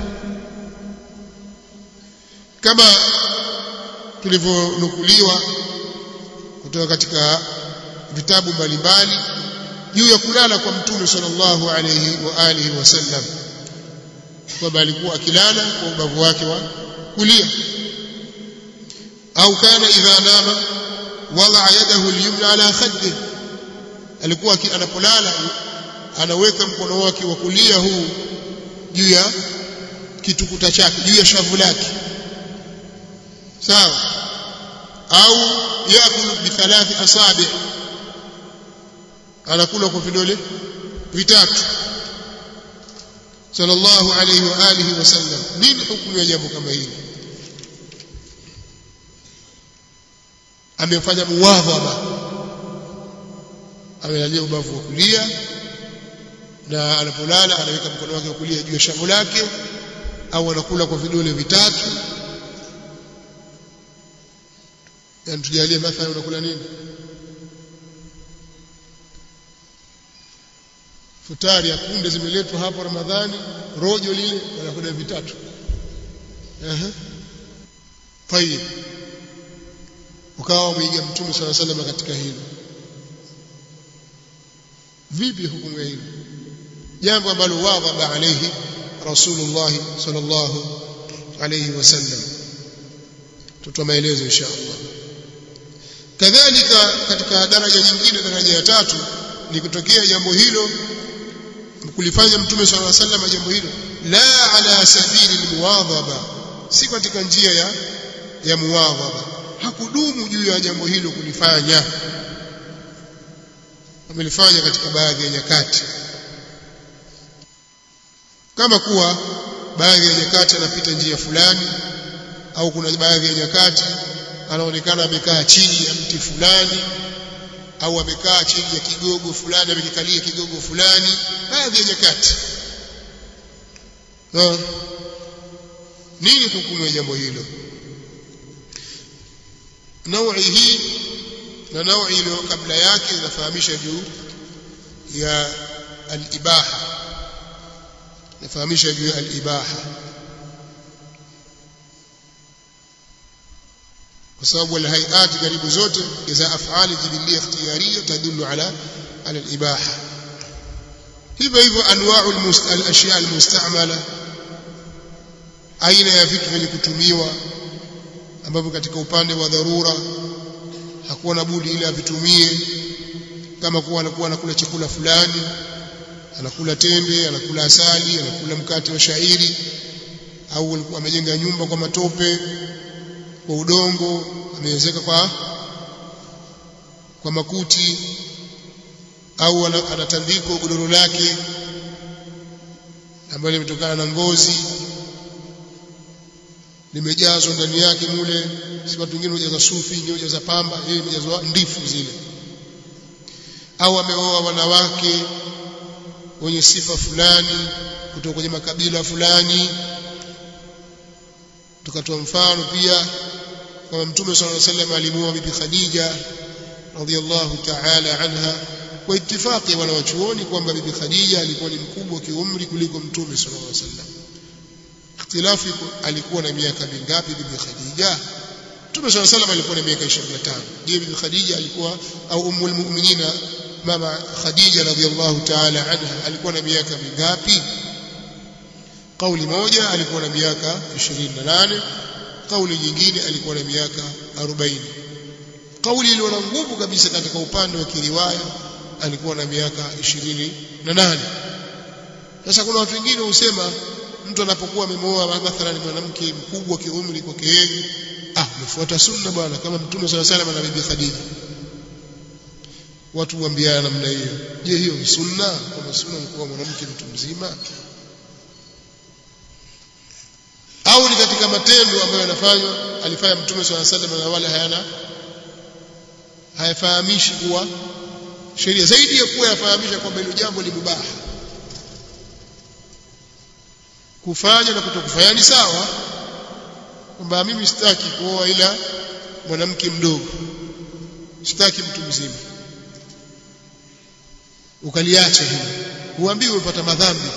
kama tulivyonukuliwa kutoka katika vitabu mbalimbali juu ya kulala kwa Mtume sallallahu alayhi wa alihi wasallam, kwamba alikuwa akilala kwa ubavu wake wa kulia, au kana idha nama wala yadahu al-yumna ala khaddihi, alikuwa anapolala anaweka mkono wake wa kulia huu juu ya kitukuta chake, juu ya shavu lake, sawa. Au yakulu bi thalathi asabi, anakula kwa vidole vitatu sallallahu alayhi wa alihi wasallam. Nini hukumu ya jambo kama hili? amefanya muwadhaba, amelalia ubavu wa kulia na anapolala anaweka mkono wake wa kulia juu ya shavu lake, au anakula kwa vidole vitatu. Yani tujalie mathalan unakula nini? Futari ya kunde zimeletwa hapo Ramadhani, rojo lile wanakula vitatu. Ehe. Tayeb. Ukawa mwiga Mtume صلى الله عليه وسلم katika hilo. Vipi hukumu hilo? Jambo ambalo wadhaba alayhi Rasulullah sallallahu alayhi wasallam. Tutoa maelezo insha Allah. Kadhalika katika daraja nyingine, daraja ya tatu, ni kutokea jambo hilo kulifanya Mtume sallallahu alayhi wasallam jambo hilo la ala sabili almuwadhaba, si katika njia ya ya muwadhaba, hakudumu juu ya jambo hilo kulifanya, amelifanya katika baadhi ya nyakati, kama kuwa baadhi ya nyakati anapita njia fulani, au kuna baadhi ya nyakati anaonekana amekaa chini ya mti fulani, au amekaa chini ya kigogo fulani, amekikalia kigogo fulani, baadhi ya nyakati. No. Nini hukumu ya jambo hilo? Naui hii na naui ile kabla yake inafahamisha juu ya al-ibaha, inafahamisha juu ya al-ibaha, kwa sababu al-hay'at karibu zote za af'ali jibiliyya ikhtiyariyya tadullu ala ala al-ibaha. hivyo hivyo anwa'u al-ashya' al-mustamala, aina ya vitu vyenye kutumiwa ambavyo katika upande wa dharura hakuwa na budi ile avitumie, kama kuwa anakuwa anakula chakula fulani, anakula tende, anakula asali, anakula mkate wa shairi, au alikuwa amejenga nyumba kwa matope, kwa udongo, amewezeka kwa kwa makuti, au anatandika godoro lake ambalo limetokana na ngozi, limejazwa ndani yake mule, si watu wengine hujaza sufi, wengine hujaza pamba, yeye imejazwa ndifu zile. Au ameoa wanawake wenye sifa fulani kutoka kwenye makabila fulani. Tukatoa mfano pia kama Mtume sallallahu alaihi wasallam alimuoa bibi Khadija radhiyallahu ta'ala anha, kwa ittifaqi wanawachuoni kwamba bibi Khadija alikuwa ni mkubwa kiumri kuliko Mtume sallallahu alaihi wasallam. Ikhtilafu alikuwa na miaka mingapi bibi Khadija? Mtume sallallahu alaihi wasallam alikuwa na miaka ishirini na tano. Je, bibi Khadija alikuwa au ummul mu'minina mama Khadija radhiyallahu ta'ala anha alikuwa na miaka mingapi? Kauli moja alikuwa na miaka ishirini na nane, kauli nyingine alikuwa na miaka arobaini. Kauli iliyo na nguvu kabisa katika upande wa kiriwaya alikuwa na miaka ishirini na nane. Sasa kuna watu wengine husema mtu anapokuwa amemooa mathalan mwanamke mkubwa kiumri kwake yeye, ah, mfuata sunna bwana, kama Mtume sallallahu alaihi wasallam na bibi Khadija. Watu huambiana namna hiyo. Je, hiyo ni sunna? Kama sunna ni kuwa mwanamke mtu mzima, au ni katika matendo ambayo yanafanywa alifanya Mtume sallallahu alaihi wasallam na wala hayana hayafahamishi kuwa sheria, zaidi ya kuwa yafahamisha kwamba hilo jambo ni mubaha? Kufanya na kutokufanya ni sawa, kwamba mimi sitaki kuoa ila mwanamke mdogo, sitaki mtu mzima, ukaliacha hilo, huambiwi umepata madhambi,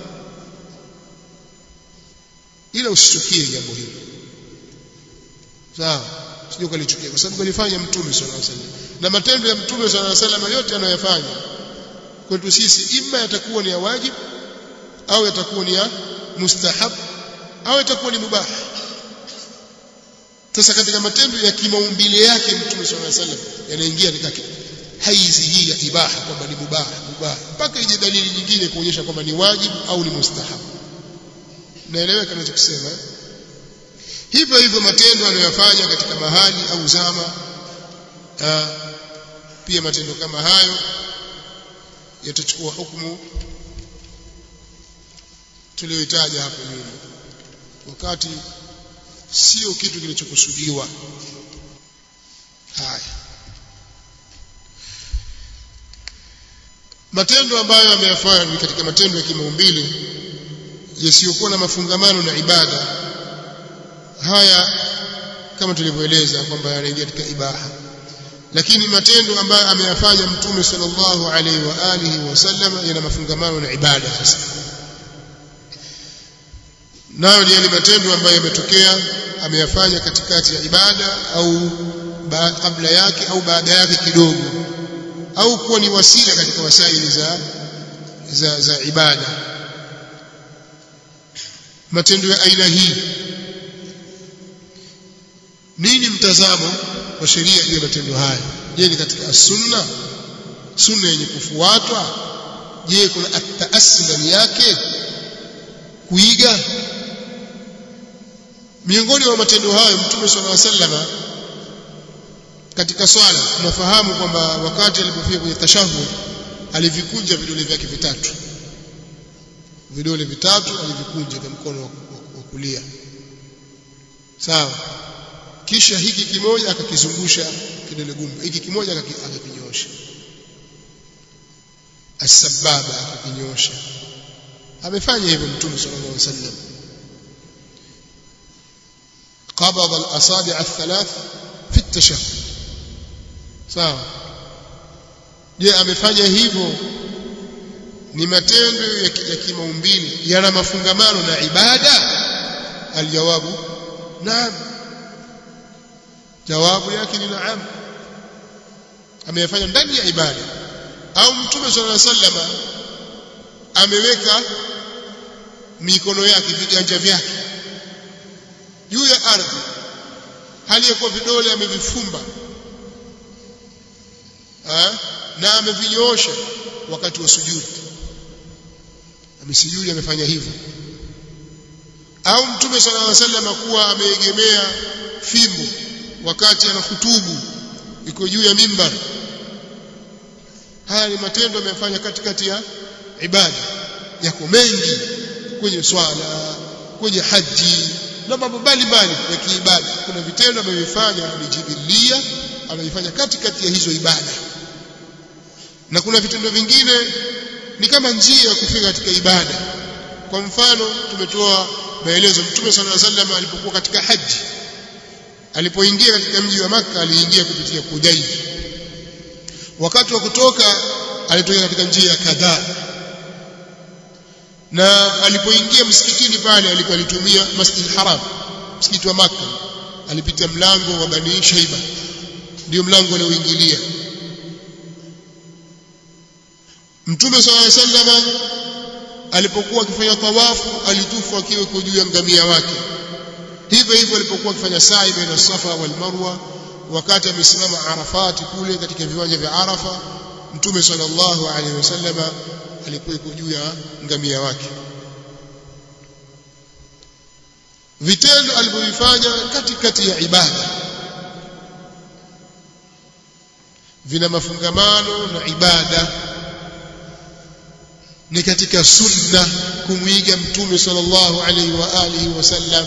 ila usichukie jambo hilo. Sawa, sio ukalichukia, kwa sababu kalifanya Mtume sallallahu alaihi wasallam, na matendo ya Mtume sallallahu alaihi wasallam yote anayofanya kwetu sisi ima yatakuwa ni ya wajibu au yatakuwa ni ya mustahab au yatakuwa ni mubah. Sasa katika matendo ya kimaumbile yake Mtume sallallahu alaihi wasallam yanaingia katika haizi hii ya ibaha, kwamba ni mubah mubah, mpaka ije dalili nyingine kuonyesha kwamba ni wajibu au ni mustahab. Naeleweka ninachosema? Hivyo hivyo matendo anayofanya katika mahali au zama, aa, pia matendo kama hayo yatachukua hukumu tuliyoitaja hapo nyuma, wakati sio kitu kilichokusudiwa. Haya, matendo ambayo ameyafanya ni katika matendo ya kimaumbile yasiyokuwa na mafungamano na ibada, haya kama tulivyoeleza kwamba yanaingia katika ibaha. Lakini matendo ambayo ameyafanya Mtume sallallahu alaihi wa alihi wasallam yana mafungamano na ibada. Sasa nayo ni yale matendo ambayo yametokea ameyafanya katikati ya ibada au kabla yake au baada yake kidogo, au kuwa ni wasila katika wasaili za za, za ibada. Matendo ya aina hii, nini mtazamo wa sheria juu ya matendo haya? Je, ni katika sunna sunna yenye kufuatwa? Je, kuna at-taassi ndani yake, kuiga? Miongoni mwa matendo hayo Mtume sallallahu alaihi wasallam katika swala tunafahamu kwamba wakati alipofika kwenye tashahhud alivikunja vidole vyake vitatu, vidole vitatu alivikunja kwa mkono wa kulia, sawa. Kisha hiki kimoja akakizungusha kidole gumba, hiki kimoja akakinyosha, as-sababa akakinyosha. Amefanya hivyo Mtume sallallahu alaihi wasallam. qabada al-asabi' ath-thalath fi at-tashahhud, sawa. Je, amefanya hivyo ni matendo ya kimaumbile yana mafungamano na ibada? Aljawabu naam, jawabu yake ni naam, ameyafanya ndani ya ibada. Au Mtume sallallahu alaihi wasallam ameweka mikono yake, viganja vyake juu ya ardhi, hali ya kuwa vidole amevifumba ha? na amevinyoosha wakati wa sujudi, amesujudi, amefanya hivyo. Au Mtume sallallahu alaihi wasallam kuwa ameegemea fimbo wakati anahutubu, iko juu ya mimbar. Haya ni matendo amefanya katikati ya ibada. Yako mengi kwenye swala, kwenye haji na mambo mbalimbali ya kiibada. Kuna vitendo amevifanya bijibilia, amevifanya katikati ya hizo ibada, na kuna vitendo vingine ni kama njia ya kufika katika ibada. Kwa mfano tumetoa maelezo, Mtume sallallahu alaihi wasallam alipokuwa katika haji, alipoingia katika mji wa Makka aliingia kupitia Kudaib. Wakati wa kutoka alitoka katika njia ya kadhaa, na alipoingia msikitini pale alikuwa alitumia Masjid al-Haram, msikiti wa Makka, alipita mlango wa Bani Shaiba, ndio mlango alioingilia. Mtume sallallahu alaihi wasallam alipokuwa akifanya tawafu alitufu akiwa juu ya ngamia wake. Hivyo hivyo alipokuwa akifanya sa'i baina Safa wal Marwa, wakati amesimama Arafati kule katika viwanja vya Arafa, Mtume sallallahu alaihi wasallam alikuwa juu ya ngamia wake. Vitendo alivyofanya katikati ya ibada vina mafungamano na ibada, ni katika sunna kumwiga Mtume sallallahu alaihi wa alihi wasallam,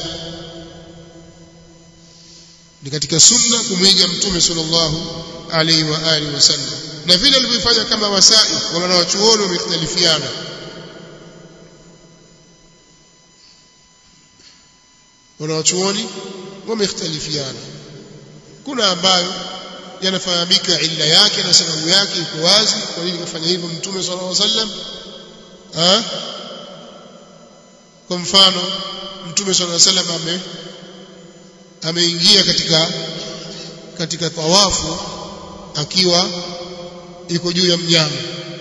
ni katika sunna kumwiga Mtume sallallahu alaihi wa alihi wasallam. Na vile alivyofanya kama wasai, wala wachuoni wamekhtalifiana. Wala wachuoni wamekhtalifiana. Kuna ambayo yanafahamika illa yake na sababu yake iko wazi, kwa nini kafanya hivyo Mtume sallallahu alaihi wasallam. Ah, kwa mfano Mtume sallallahu alaihi wasallam ame ameingia katika katika tawafu akiwa iko juu ya mnyama,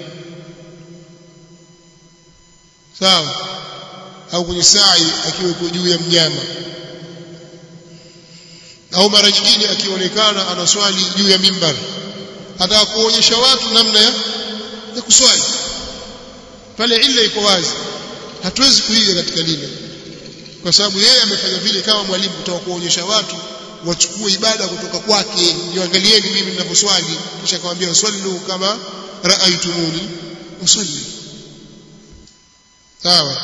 sawa, au kwenye sa'i akiwa iko juu ya mnyama, au mara nyingine akionekana anaswali juu ya mimbar, hata kuonyesha watu namna ya, ya kuswali. Pale illa iko wazi, hatuwezi kuiga katika lile, kwa sababu yeye amefanya vile kama mwalimu kutoka kuonyesha watu wachukue ibada kutoka kwake. Niangalieni mimi ninaposwali, kisha akamwambia usallu kama raaitumuni usalli, sawa.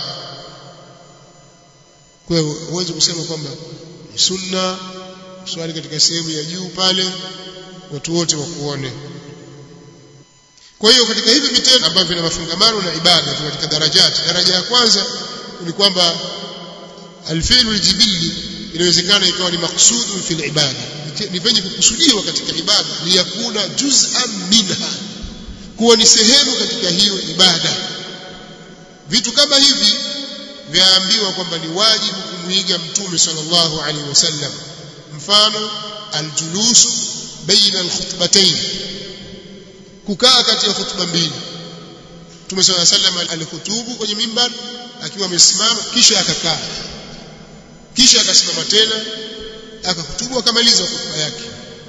Kwa hiyo huwezi kusema kwamba ni sunna swali katika sehemu ya juu pale watu wote wakuone. Kwa hiyo katika hivi vitendo ambavyo vina mafungamano na ibada katika darajati, daraja ya kwanza ni kwamba alfi'lu aljibili inawezekana ikawa ni maksudun fil ibada, ni venye kukusudiwa katika ibada, liyakuna juz'an minha, kuwa ni sehemu katika hiyo ibada. Vitu kama hivi vyaambiwa kwamba ni wajibu kumuiga Mtume sallallahu alaihi wasallam. Mfano, aljulusu baina alkhutbatayn, kukaa kati ya khutba mbili. Mtume sallallahu alaihi wasallam alihutubu kwenye mimbar akiwa amesimama, kisha akakaa, kisha akasimama tena akahutubu, akamaliza khutba yake.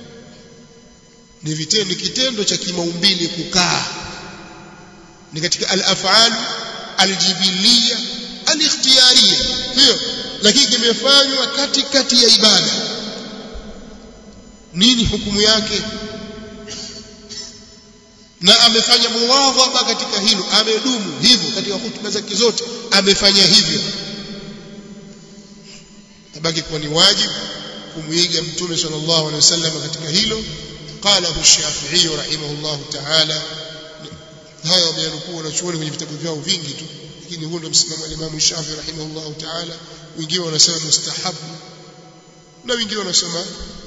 Ni vitendo, ni kitendo cha kimaumbile kukaa, ni katika al-af'al al-jibiliyya al-ikhtiyariyya, hiyo, lakini kimefanywa katikati ya ibada. Nini hukumu yake? Na amefanya muwadhaba katika hilo, amedumu hivyo katika hutuba zake zote, amefanya hivyo, tabaki kuwa ni wajibu kumuiga Mtume sallallahu alaihi wasallam katika hilo. Qalahu ash-Shafi'i rahimahullah ta'ala. Haya wameyanukuu wanachuoni kwenye vitabu vyao vingi tu, lakini huo ndio msimamo wa Imam Shafi'i rahimahullah ta'ala. Wengine wanasema mustahabu na wengine wanasema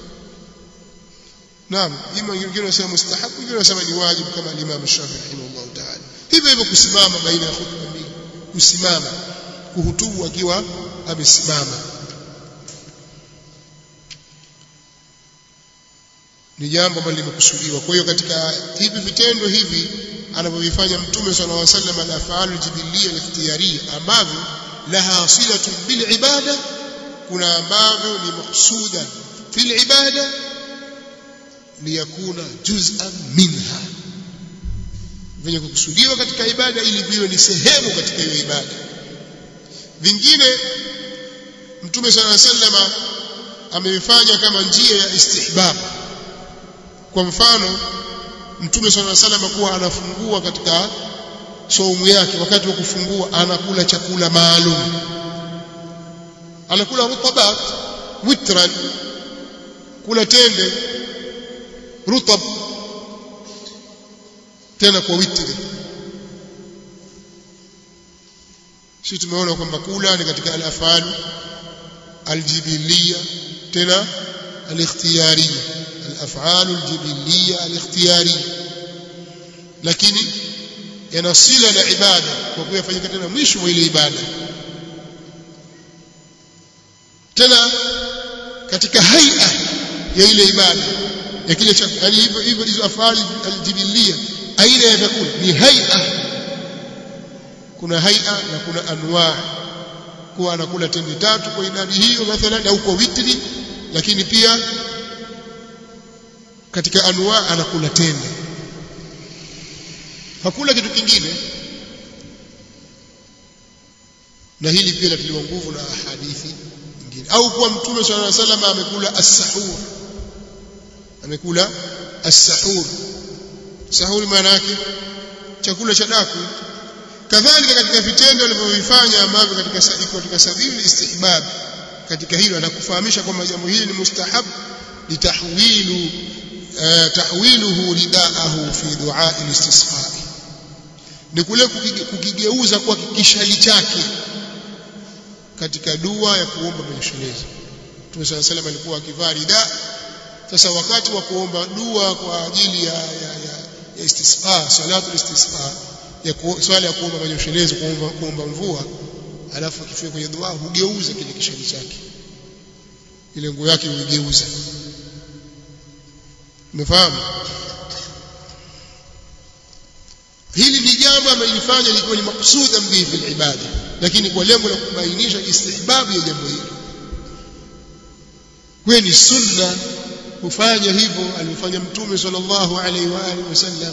naam, wengine wanasema mustahabu, wengine wanasema ni wajibu kama Imam Shafi'i rahimahullah ta'ala. Hivyo hivyo kusimama baina ya khutba mbili, kusimama kuhutubu akiwa amesimama, ni jambo ambalo limekusudiwa. Kwa hiyo katika hivi vitendo hivi anavyovifanya Mtume sallallahu alaihi wasallam, al-af'al al-jibiliyya al-ikhtiyariyya, ambavyo laha silatun bil ibada, kuna ambavyo ni maksuda fil ibada liyakuna juz'an minha, venye kukusudiwa katika ibada ili viwe ni sehemu katika hiyo ibada. Vingine Mtume sallallahu alaihi wasallam amefanya kama njia ya istihbab. Kwa mfano, Mtume sallallahu alaihi wasallam kuwa anafungua katika saumu yake, wakati wa kufungua anakula chakula maalum, anakula rutabat witran, kula tende rutab tena kwa witri. Sisi tumeona kwamba kula ni katika al-af'al al-jibiliyya tena al-ikhtiyariyya, al-af'al al-jibiliyya al-ikhtiyariyya, lakini yanasila na ibada kwa kuyafanyika tena mwisho wa ile ibada, tena katika haia ya ile ibada ya kile chakula. Yani hivyo hivyo hizo afali aljibiliyya, aina ya vyakula ni haia, kuna haia na kuna anwaa. Kwa anakula tende tatu kwa idadi hiyo mathalan, au kwa witri, lakini pia katika anwaa anakula tende, hakula kitu kingine. Na hili pia litiliwa nguvu na hadithi nyingine. Au kwa Mtume sallallahu alaihi wasallam amekula as-sahur, amekula as-sahur. Sahur maana yake chakula cha daku. Kadhalika katika vitendo alivyofanya ambavyo katika sadiko katika sabili istihbab, katika hilo anakufahamisha kwamba jambo hili ni mustahab, litahwilu uh, tahwiluhu ridaahu fi du'a al-istisqa, ni kule kukigeuza kwa kishali chake katika dua ya kuomba mnyoshelezi. Mtume sallallahu alaihi wasallam alikuwa akivaa rida. Sasa wakati wa kuomba dua kwa ajili ya ya, ya, ya istisqa, salatu al-istisqa, ya swala ya kuomba manyoshelezi, kuomba kuomba mvua, alafu akifika kwenye dua hugeuza kile kishali chake, ile nguo yake huigeuza. Umefahamu? Hili ni jambo ambalo lilifanya lilikuwa ni maksuda mbihi fil ibada, lakini kwa lengo la kubainisha istihbabu ya jambo hili. Kwa ni sunna kufanya hivyo alifanya Mtume sallallahu alaihi wa alihi wasallam.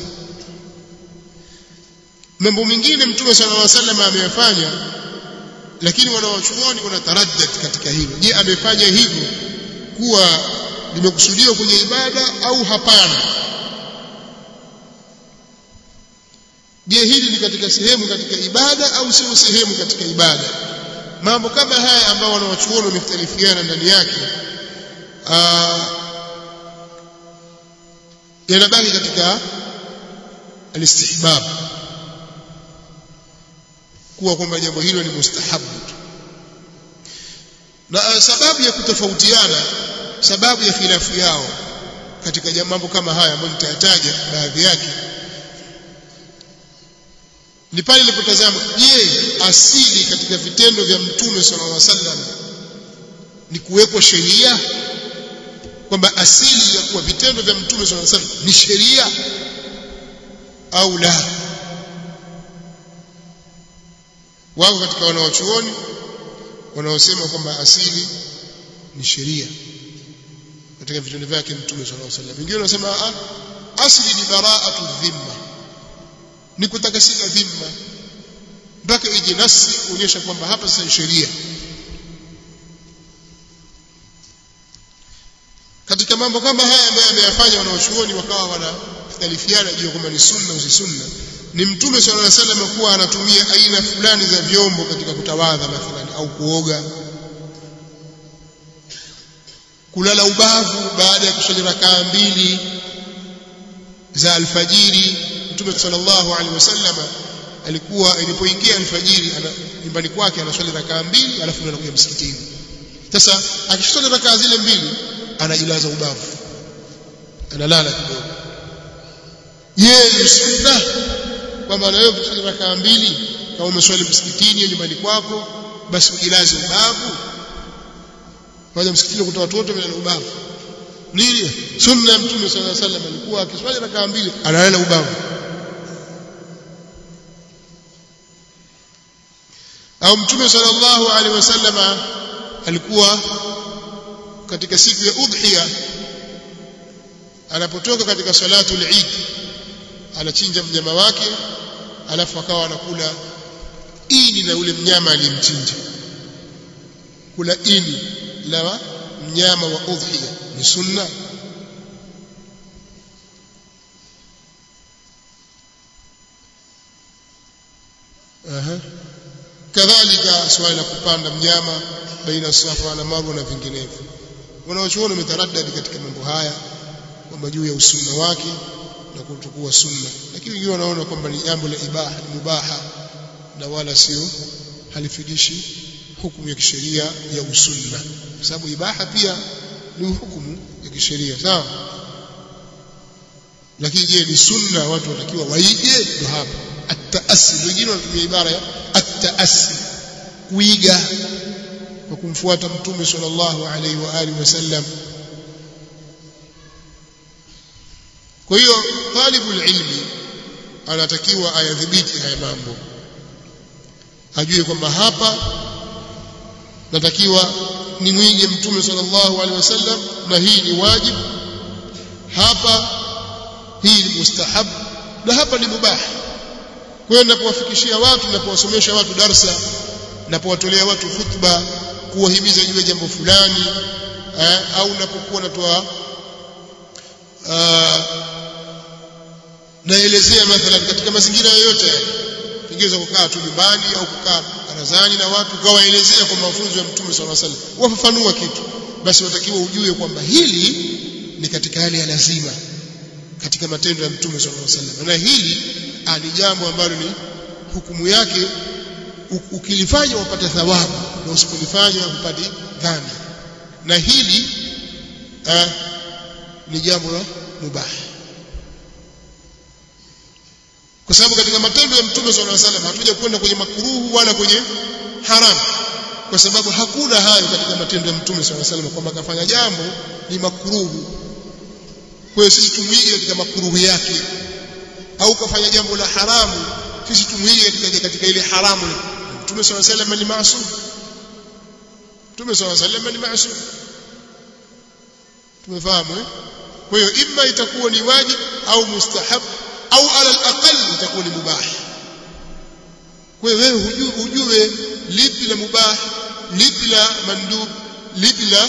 Mambo mengine Mtume sallallahu alaihi wasallam ameyafanya, lakini wanawachuoni wanataraddad katika hilo. Je, amefanya hivyo kuwa limekusudiwa kwenye ibada au hapana? Je, hili ni katika sehemu katika ibada au sio sehemu katika ibada? Mambo kama haya ambao wanawachuoni wamekhtalifiana ndani yake yanabaki katika alistihbab, kuwa kwamba jambo hilo ni mustahabu. Na sababu ya kutofautiana, sababu ya khilafu yao katika mambo kama haya ambayo nitayataja baadhi yake, ni pale nilipotazama, je, asili katika vitendo vya Mtume sallallahu alaihi wasallam ni kuwekwa sheria, kwamba asili ya kuwa vitendo vya Mtume sallallahu alaihi wasallam ni sheria au la? Wao katika wanawachuoni wanaosema kwamba asili ni sheria katika vitendo vyake Mtume sallallahu alaihi wasallam. Wengine wanasema ah, asili ni bara'atu dhimma, ni kutakasika dhimma, mpaka ije nasi kuonyesha kwamba hapa sasa ni sheria. Katika mambo kama haya ambayo ameyafanya wanawachuoni wakawa wanakhtalifiana juu kwamba ni sunna au si sunna, ni Mtume sallallahu alaihi wasallam kuwa anatumia aina fulani za vyombo katika kutawadha mathalan au kuoga, kulala ubavu baada ya kusali rakaa mbili za alfajiri. Mtume sallallahu alaihi wasallam alikuwa ilipoingia alfajiri nyumbani kwake anaswali rakaa mbili alafu anakuja msikitini. Sasa akiswali rakaa zile mbili anajilaza ubavu, analala kidogo. Je, ni sunna kwamba leo kuswali rakaa mbili kama umeswali msikitini nyumbani kwako basi ujilaze ubavu? Baada msikitini kutoa watoto wale ubavu nini? Sunna ya Mtume sallallahu alaihi wasallam alikuwa akiswali rakaa mbili analala ubavu. Au Mtume sallallahu alaihi wasallam alikuwa katika siku ya udhiya anapotoka katika salatu al-Eid anachinja mnyama wake, alafu akawa anakula ini na ule mnyama aliyemchinja. Kula ini la mnyama wa udhiya ni sunna. Aha. Kadhalika swala la kupanda mnyama baina Safa na Marwa na vinginevyo, wanaochuoni wametaradadi katika mambo haya kwamba juu ya usunna wake na kutokuwa sunna, lakini wengine wanaona kwamba ni jambo la ibaha, ni mubaha, na wala sio halifikishi hukumu ya kisheria ya usunna, kwa sababu ibaha pia ni hukumu ya kisheria, sawa. Lakini je, ni sunna watu watakiwa waige? Ndio hapa at-ta'assi. Wengine wanatumia ibara ya at-ta'assi, kuiga kwa kumfuata Mtume sallallahu alaihi wa alihi wasallam. Kwa hiyo talibul ilmi anatakiwa ayadhibiti haya mambo, ajue kwamba hapa natakiwa ni mwige Mtume sallallahu alaihi wasallam na hii ni wajibu, hapa hii ni mustahab na hapa ni mubah. Kwa hiyo ninapowafikishia watu, ninapowasomesha watu darsa, ninapowatolea watu khutba kuwahimiza juu ya jambo fulani, eh, au ninapokuwa natoa naelezea mathalan katika mazingira yoyote, pengine kukaa tu nyumbani au kukaa barazani na watu kawaelezea kwa mafunzo ya Mtume sallallahu alaihi wasallam, wafafanua kitu, basi watakiwa ujue kwamba hili ni katika hali ya lazima katika matendo ya Mtume sallallahu alaihi wasallam, na hili ni jambo ambalo ni hukumu yake ukilifanya upate thawabu na usipolifanya upate dhambi, na hili ah, ni jambo la mubah. Kwa sababu katika matendo ya Mtume sallallahu alaihi wasallam hatuja kwenda kwenye makruhu wala kwenye haram, kwa sababu hakuna hayo katika matendo ya Mtume sallallahu alaihi wasallam kwamba kafanya jambo ni makruhu. Kwa hiyo sisi tumuige katika makruhu yake, au kafanya jambo la haramu sisi tumuige katika katika ile haramu. Mtume sallallahu alaihi wasallam ni maasum. Mtume sallallahu alaihi wasallam ni maasum. Tumefahamu eh? Kwa hiyo imma itakuwa ni wajib au mustahab au ala al-aqall itakuwa ni mubah. Kwa hiyo wewe hujue, hujue lipi la mubah, lipi la mandub, lipi la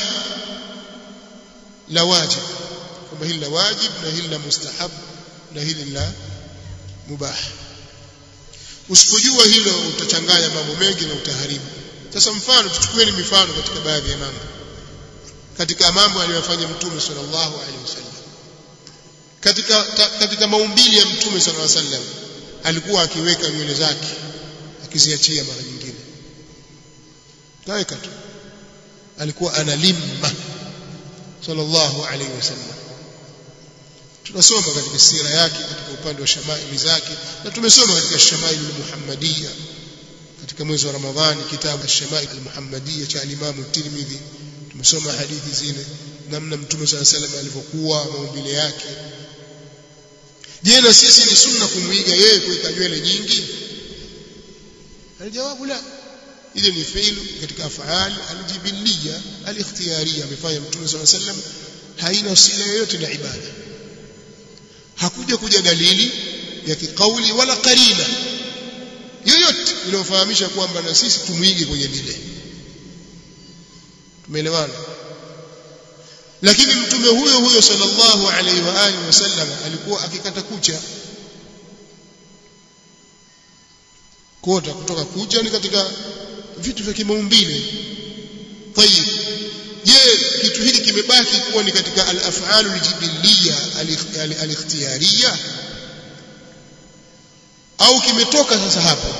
la wajib, kwamba hili la wajib na hili la mustahab na hili la mubah. Usipojua hilo utachanganya mambo mengi na utaharibu. Sasa mfano, tuchukueni mifano katika baadhi ya mambo, katika mambo aliyofanya Mtume sallallahu alaihi wasallam. katika ta, katika maumbile ya Mtume sallallahu alaihi wasallam alikuwa akiweka nywele zake akiziachia mara nyingine kaweka tu alikuwa analimma sallallahu alaihi wasallam tunasoma katika sira yake katika upande wa shamaili zake na tumesoma katika shamaili al-Muhammadiyya katika mwezi wa Ramadhani kitabu ash-Shamail al-Muhammadiyya cha Imam Tirmidhi tumesoma hadithi zile namna Mtume صلى الله عليه وسلم alivyokuwa maumbile yake. Je, na sisi ni sunna kumwiga yeye kuweka nywele nyingi? Aljawabu la. Ile ni fi'lu katika af'al al-jibiliyya al-ikhtiyariyya amefanya Mtume صلى الله عليه وسلم haina sila yoyote na ibada. Hakuja kuja dalili ya kikauli wala qarina yoyote inayofahamisha kwamba na sisi tumuige kwenye lile. Tumeelewana? Lakini mtume huyo huyo sallallahu alaihi wa alihi wasallam alikuwa akikata kucha. Kota kutoka kucha ni katika vitu vya kimaumbile. Tayib. Je, kitu hiki kimebaki kuwa ni katika al-af'alu al-jibiliyya al-ikhtiyariyya au kimetoka sasa hapo?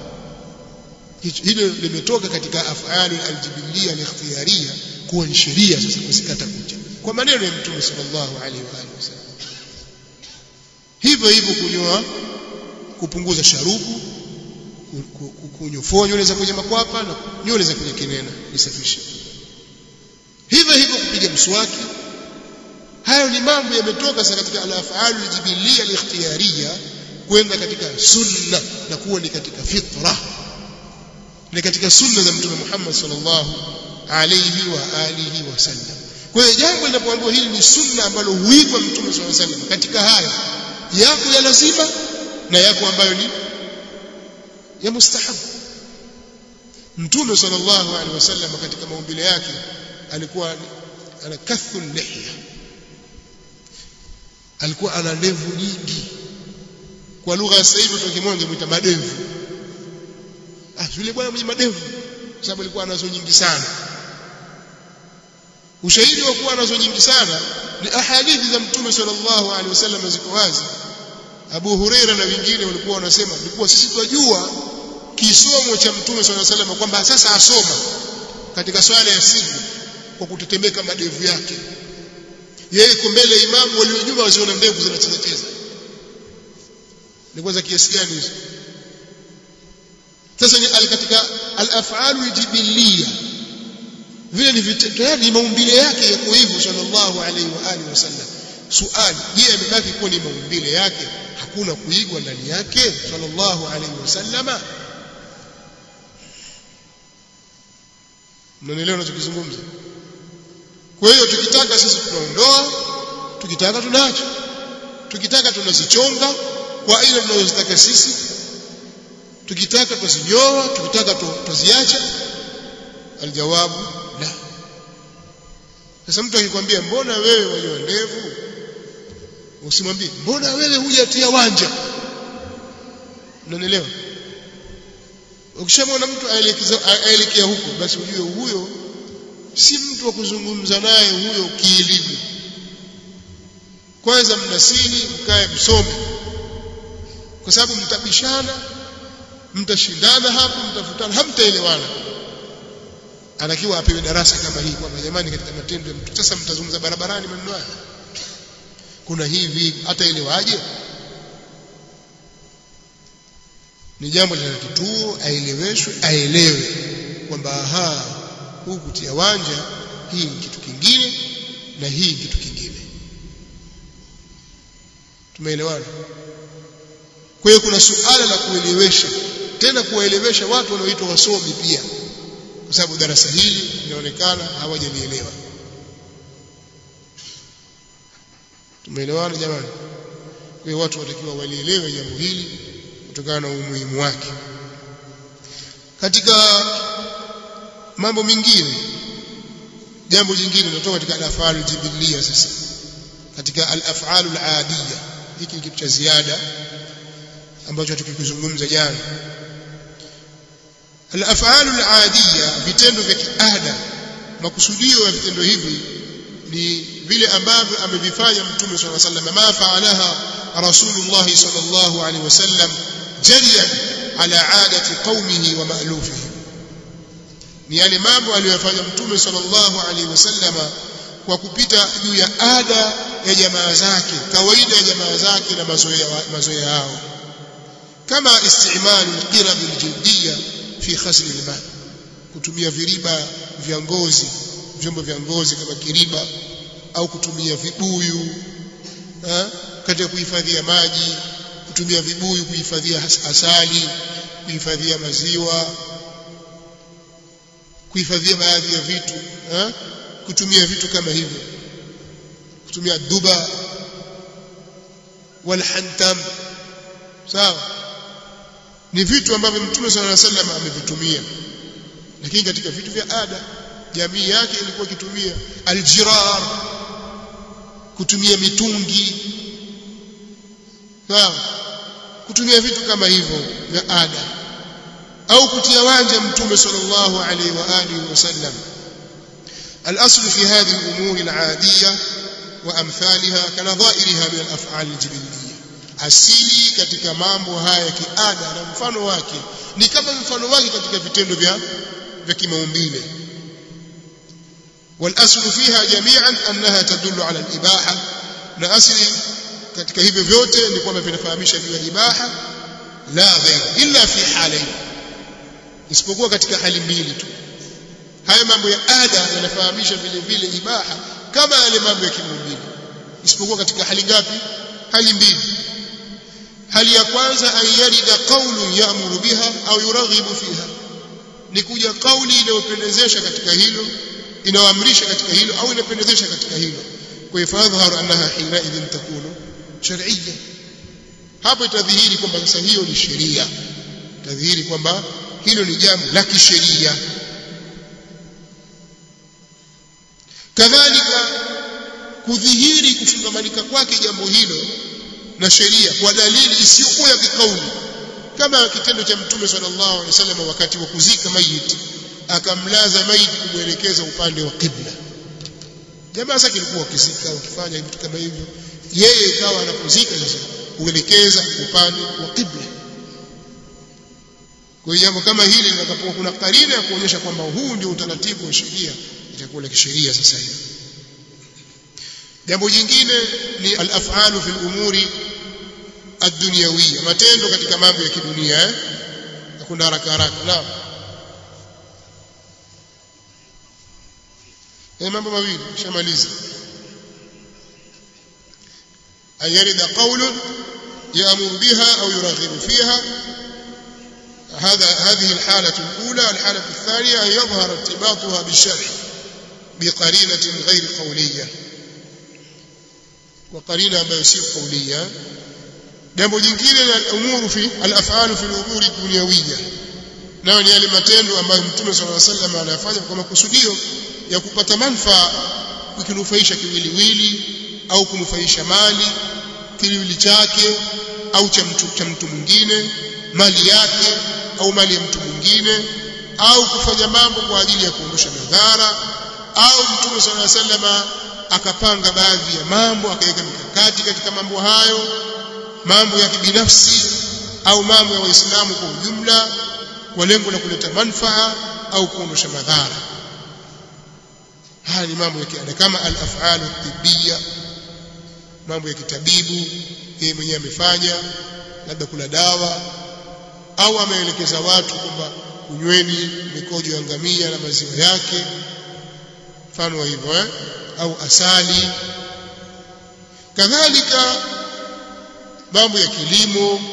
Hilo limetoka katika af'ali al-jibiliyya al-ikhtiyariyya kuwa ni sheria sasa kusikata kucha kwa maneno ya Mtume sallallahu alaihi wa alihi wasallam. Hivyo hivyo kunyoa, kupunguza sharubu, kunyofoa nywele za kwenye makwapa na nywele za kwenye kinena nisafishe. Hivyo hivyo kupiga mswaki. Hayo ni mambo yametoka sasa katika al-af'al al-jibiliyya al-ikhtiyariyya kwenda katika sunna na kuwa ni katika fitra. Ni katika sunna za Mtume Muhammad sallallahu alayhi wa alihi wasallam. Kwa hiyo jambo linapoambiwa hili ni sunna ambalo huigwa Mtume sallallahu alayhi wasallam, katika haya yako ya lazima na yako ambayo ni ya mustahab. Mtume sallallahu alayhi wasallam katika maumbile yake alikuwa ana kathul lihya, alikuwa ana ndevu nyingi. Kwa lugha ya sasa hivi tukimwona muita madevu. Ah, yule bwana mwenye madevu sababu alikuwa anazo nyingi sana. Ushahidi wa kuwa anazo nyingi sana ni ahadithi za Mtume sallallahu alaihi wasallam ziko wazi. Abu Huraira na wengine walikuwa wanasema ilikuwa sisi tunajua kisomo cha Mtume sallallahu alaihi wasallam kwamba sasa asoma katika swala ya siri kwa kutetemeka madevu yake. Yeye iko mbele imamu, walio nyuma waziona ndevu zinacheza cheza. Ni kwanza kiasi gani hizo? Sasa ni katika al-af'alu al-jibiliyya vile ni tayari ni maumbile yake yako hivyo sallallahu alaihi wa alihi wasallam. Swali, je, amebaki kuwa ni maumbile yake hakuna kuigwa ndani yake sallallahu alaihi wasallam? Mnaelewa ninachozungumza? Kwa hiyo tukitaka sisi tunaondoa, tukitaka tunaacha, tukitaka tunazichonga kwa aina tunazotaka sisi, tukitaka tuzinyoa, tukitaka tuziacha. Aljawabu la. Sasa mtu akikwambia mbona wewe wanyoa ndevu, usimwambie mbona wewe hujatia wanja. Unanielewa? Ukishamwona mtu aelekea huko basi ujue huyo si mtu wa kuzungumza naye huyo kielimu. Kwanza mnasini mkae msome, kwa sababu mtabishana, mtashindana hapo, mtafutana, hamtaelewana. Anakiwa apewe darasa kama hii kwamba jamani, katika matendo ya mtu sasa mtazungumza barabarani maneno haya, kuna hivi, ataelewaje? Ni jambo la kituo, aeleweshwe, aelewe kwamba aha, huku kutia wanja hii ni kitu kingine na hii kitu kingine. Tumeelewana? Kwa hiyo kuna suala la kuelewesha, tena kuwaelewesha watu wanaoitwa wasomi pia, kwa sababu darasa hili linaonekana hawajalielewa. Tumeelewana jamani? Kwa hiyo watu watakiwa walielewe jambo hili kutokana na umuhimu wake. Katika mambo mengine, jambo jingine linatoka katika al-af'al al-jibiliyya sasa, katika al-af'al al-'adiyya. Hiki ni kitu cha ziada ambacho tukikuzungumza jana. Al-af'al al-'adiyya, vitendo vya kiada, makusudio ya vitendo hivi ni vile ambavyo amevifanya mtume sallallahu alaihi wasallam ma fa'alaha rasulullah sallallahu alaihi wasallam jariyan ala aadati qaumihi wa ma'lufihi ni yale mambo aliyofanya mtume sallallahu alaihi wasallam kwa kupita juu ya ada ya jamaa zake kawaida ya jamaa zake na mazoea mazoea yao kama istimalu alqirab aljildiyya fi khasl alma kutumia viriba vya ngozi vyombo vya ngozi kama kiriba au kutumia vibuyu eh katika kuhifadhia maji kutumia vibuyu kuhifadhia asali kuhifadhia maziwa kuhifadhia baadhi ya vitu eh kutumia vitu kama hivyo kutumia duba wal hantam sawa ni vitu ambavyo mtume sallallahu alaihi wasallam amevitumia lakini katika vitu vya ada jamii yake ilikuwa kitumia aljirar kutumia mitungi sawa kutumia vitu kama hivyo vya ada au kutia wanja mtume sallallahu alaihi wa alihi wasallam الاصل في هذه الامور العاديه وامثالها كنظائرها من الافعال الجبليه asili katika mambo haya ya kiada na mfano wake ni kama mfano wake katika vitendo vya vya kimaumbile والاصل فيها جميعا انها تدل على الاباحه na asili katika hivyo vyote ni kwamba vinafahamisha juu ya ibaha la ghair illa fi halain isipokuwa katika hali mbili tu haya mambo ya ada yanafahamisha vile vile ibaha kama yale mambo ya kimaumbile isipokuwa katika hali ngapi hali mbili hali ya kwanza ayarida qawlun ya'muru biha au yuraghibu fiha ni kuja kauli inayopendezesha katika hilo inaoamrisha katika hilo au inapendezesha katika hilo kwa ifadharu annaha hina idhin takunu shar'iyya hapo itadhihiri kwamba sasa hiyo ni sheria itadhihiri kwamba hilo ni jambo la kisheria kadhalika kudhihiri kufungamanika kwake jambo hilo na sheria kwa dalili isiyokuwa ya kikauli kama kitendo cha mtume sallallahu alaihi wasallam wakati wa kuzika maiti akamlaza maiti kumwelekeza upande wa qibla jamaa sasa kilikuwa kizika ukifanya vitu kama hivyo yeye ikawa anapozika sasa kuelekeza upande wa qibla kwa hiyo jambo kama hili linapokuwa kuna karina ya kuonyesha kwamba huu ndio utaratibu wa sheria itakuwa kisheria sasa hivi jambo jingine ni al-af'alu fil umuri ad-dunyawiyya matendo katika mambo ya kidunia eh hakuna haraka haraka naam eh mambo mawili shamaliza ayarida qawlun ya'muru biha au yuraghibu fiha هذا هذه الحالة الأولى الحالة الثانية أن يظهر ارتباطها بالشرع بقرينة غير قولية وقرينة ما يصير قولية jambo jingine la umuru fi al-af'al fi al-umuri dunyawiyya nao ni yale matendo ambayo mtume sallallahu alaihi wasallam anayafanya kwa makusudio ya kupata manufaa kukinufaisha kiwiliwili au kunufaisha mali kiwili chake au cha mtu cha mtu mwingine mali yake au mali ya mtu mwingine au kufanya mambo kwa ajili ya kuondosha madhara au mtume sallallahu alaihi wasallam akapanga baadhi ya mambo akaweka mikakati katika mambo hayo mambo ya kibinafsi au mambo ya waislamu kwa ujumla kwa lengo la kuleta manufaa au kuondosha madhara haya ni mambo ya kiada kama al-af'al at-tibbiyya mambo ya kitabibu yeye mwenyewe amefanya labda kula dawa au ameelekeza watu kwamba kunyweni mikojo ya ngamia na maziwa yake mfano wa hivyo eh au asali kadhalika mambo ya kilimo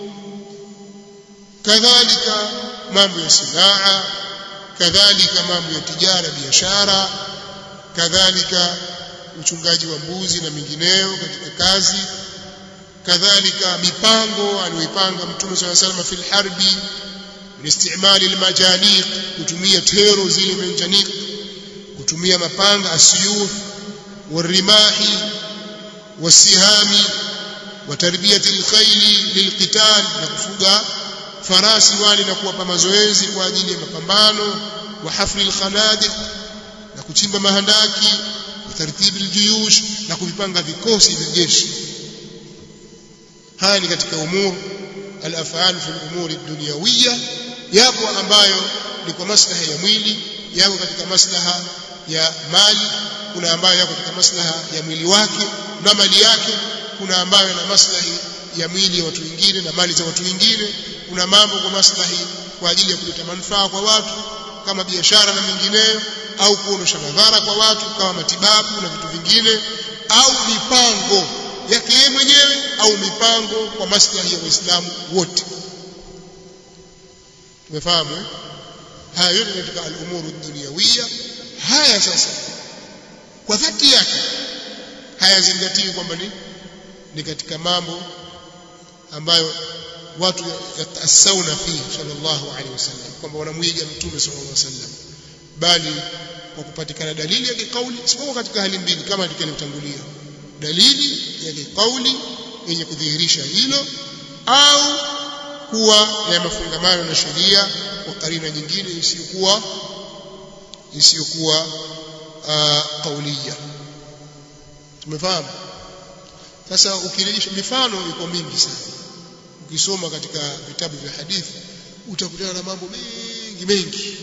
kadhalika mambo ya sanaa kadhalika mambo ya tijara biashara kadhalika uchungaji wa mbuzi na mingineo katika kazi kadhalika mipango aliyoipanga mtume صلى الله عليه وسلم fil harbi istimali almajaniq kutumia tero zile manjaniq kutumia mapanga asiyuf warimahi wasihami wa tarbiyati alkhayli lilqital na kufuga farasi wale na kuwapa mazoezi kwa ajili ya mapambano wa hafri alkhanadiq na kuchimba mahandaki tartibi aljuyush na kuvipanga vikosi vya jeshi. Haya ni katika umur al-af'al fi al-umur ad-dunyawiyya, yapo ambayo ni kwa maslaha ya mwili, yapo katika maslaha ya mali, kuna ambayo yako katika maslaha ya mwili wake na mali yake, kuna ambayo yana maslahi ya mwili ya watu wengine na mali za watu wengine, kuna mambo kwa maslahi kwa ajili ya kuleta manufaa kwa watu kama biashara na mengineyo, au kuondosha madhara kwa watu kama matibabu na vitu vingine, au mipango yake yeye mwenyewe au mipango kwa maslahi ya Waislamu wote. Tumefahamu eh? Haya yote ni katika al-umuru ad-dunyawiyya. Haya sasa kwa dhati yake hayazingatii kwamba ni ni katika mambo ambayo watu yatasauna fi sallallahu alaihi wasallam, kwamba wanamuiga mtume sallallahu alaihi wasallam, bali kwa kupatikana dalili ya kauli, isipokuwa katika hali mbili kama tulikavyotangulia, dalili ya kauli yenye kudhihirisha hilo, au kuwa ya mafungamano na sheria kwa karina nyingine isiyokuwa isiyokuwa uh, kauliya. Tumefahamu? Sasa ukirejesha mifano iko mingi sana. Ukisoma katika vitabu vya hadithi utakutana na mambo mengi mengi.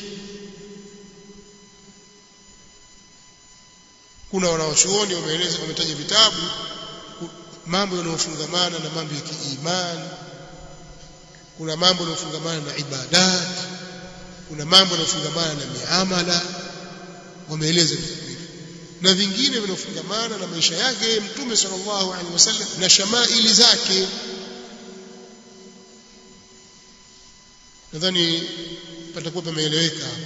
Kuna wanawachuoni wameeleza, wametaja vitabu mambo yanayofungamana na mambo ya kiimani, kuna mambo yanayofungamana na ibadat, kuna mambo yanayofungamana na miamala, wameeleza vitu na vingine vinafungamana na maisha yake Mtume sallallahu alaihi wasallam na shamaili zake. Nadhani patakuwa pameeleweka hapo.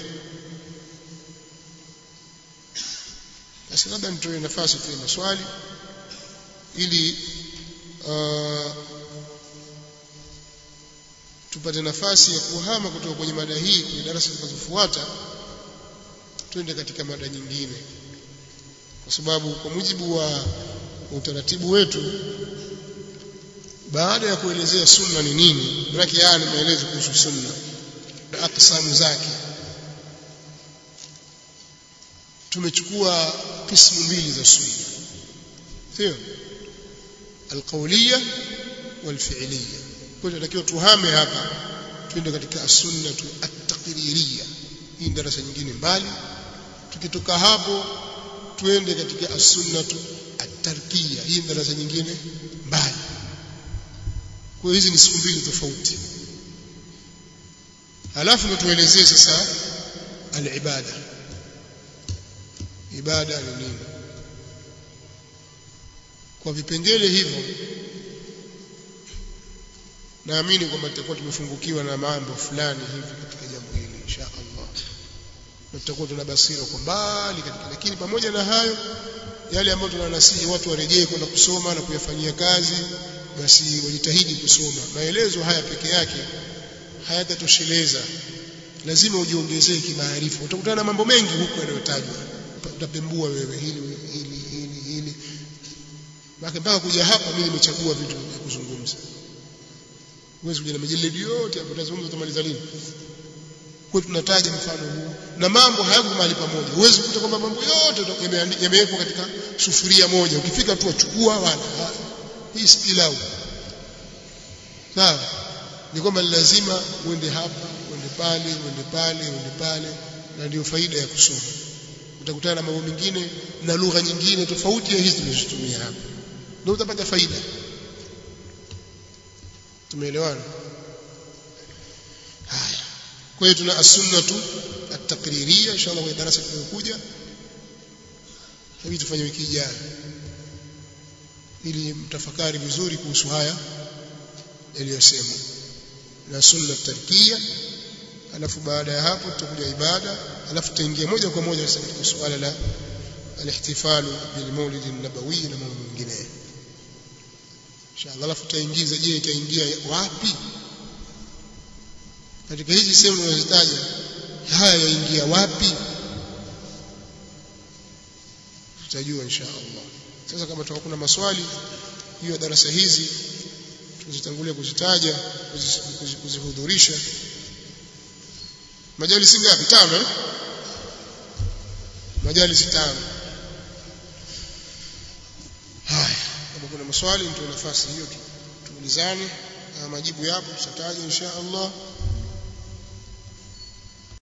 Sasa labda nitoe nafasi kwa maswali ili uh, tupate nafasi ya kuhama kutoka kwenye mada hii kwenye darasa zinazofuata twende katika mada nyingine, kwa sababu kwa mujibu wa utaratibu wetu, baada ya kuelezea sunna ni nini, maana yani maelezo kuhusu sunna na aqsamu zake, tumechukua kismu mbili za sunna, sio alqawliya walfi'liya. Kwa hiyo tunatakiwa tuhame hapa twende katika as-sunna at-taqririyya. Hii darasa nyingine mbali. Tukitoka hapo tuende katika as-sunnatu at-tarkiyya. Hii darasa nyingine mbali. Kwa hiyo hizi ni siku mbili tofauti. Halafu ndo tuelezee sasa al-ibada. Ibada ni nini? Kwa vipengele hivyo naamini kwamba tutakuwa tumefungukiwa na mambo fulani hivi katika jambo hili insha Allah, na tutakuwa tuna basira kwa mbali katika. Lakini pamoja na hayo, yale ambayo tunanasihi watu warejee kwenda kusoma na kuyafanyia kazi, basi wajitahidi kusoma. Maelezo haya peke yake hayatatosheleza, lazima ujiongezee kimaarifa. Utakutana na mambo mengi huko yanayotajwa, utapembua wewe hili hili hili hili, mpaka kuja hapa mimi nimechagua vitu vya kuzungumza. Huwezi kuja na majeledi yote hapo tutazungumza tumaliza lini. Kwa tunataja mfano huu na mambo hayako mahali pamoja. Huwezi kukuta kwamba mambo yote yamewekwa katika sufuria moja, ukifika tu achukua wala. Hii si pilau. Sawa? Ni kwamba lazima uende hapa, uende pale, uende pale, uende pale, na ndio faida ya kusoma. Utakutana na mambo mengine na lugha nyingine tofauti ya hizi tunazotumia hapa, ndio utapata faida. Tumeelewana? Haya. Kwa hiyo tuna as-sunnatu at-taqririyya inshallah kwa darasa linalokuja. Hivi tufanye wiki ijayo ili mtafakari vizuri kuhusu haya yaliyosemwa na sunna at-tarkiyya. Alafu baada ya hapo tutakuja ibada, alafu tutaingia moja kwa moja katika suala la al-ihtifalu bil maulid an-nabawi na mambo mengine inshallah. Alafu tutaingiza, je, itaingia wapi katika hizi sehemu tunazitaja, haya yaingia wapi, tutajua inshallah. Sasa kama tutakuwa kuna maswali hiyo darasa hizi tuzitangulia kuzitaja, kuzihudhurisha. Majalisi ngapi? Tano eh? Majalisi tano. kuna maswali ndio nafasi hiyo tuulizane na majibu yapo tutataja insha Allah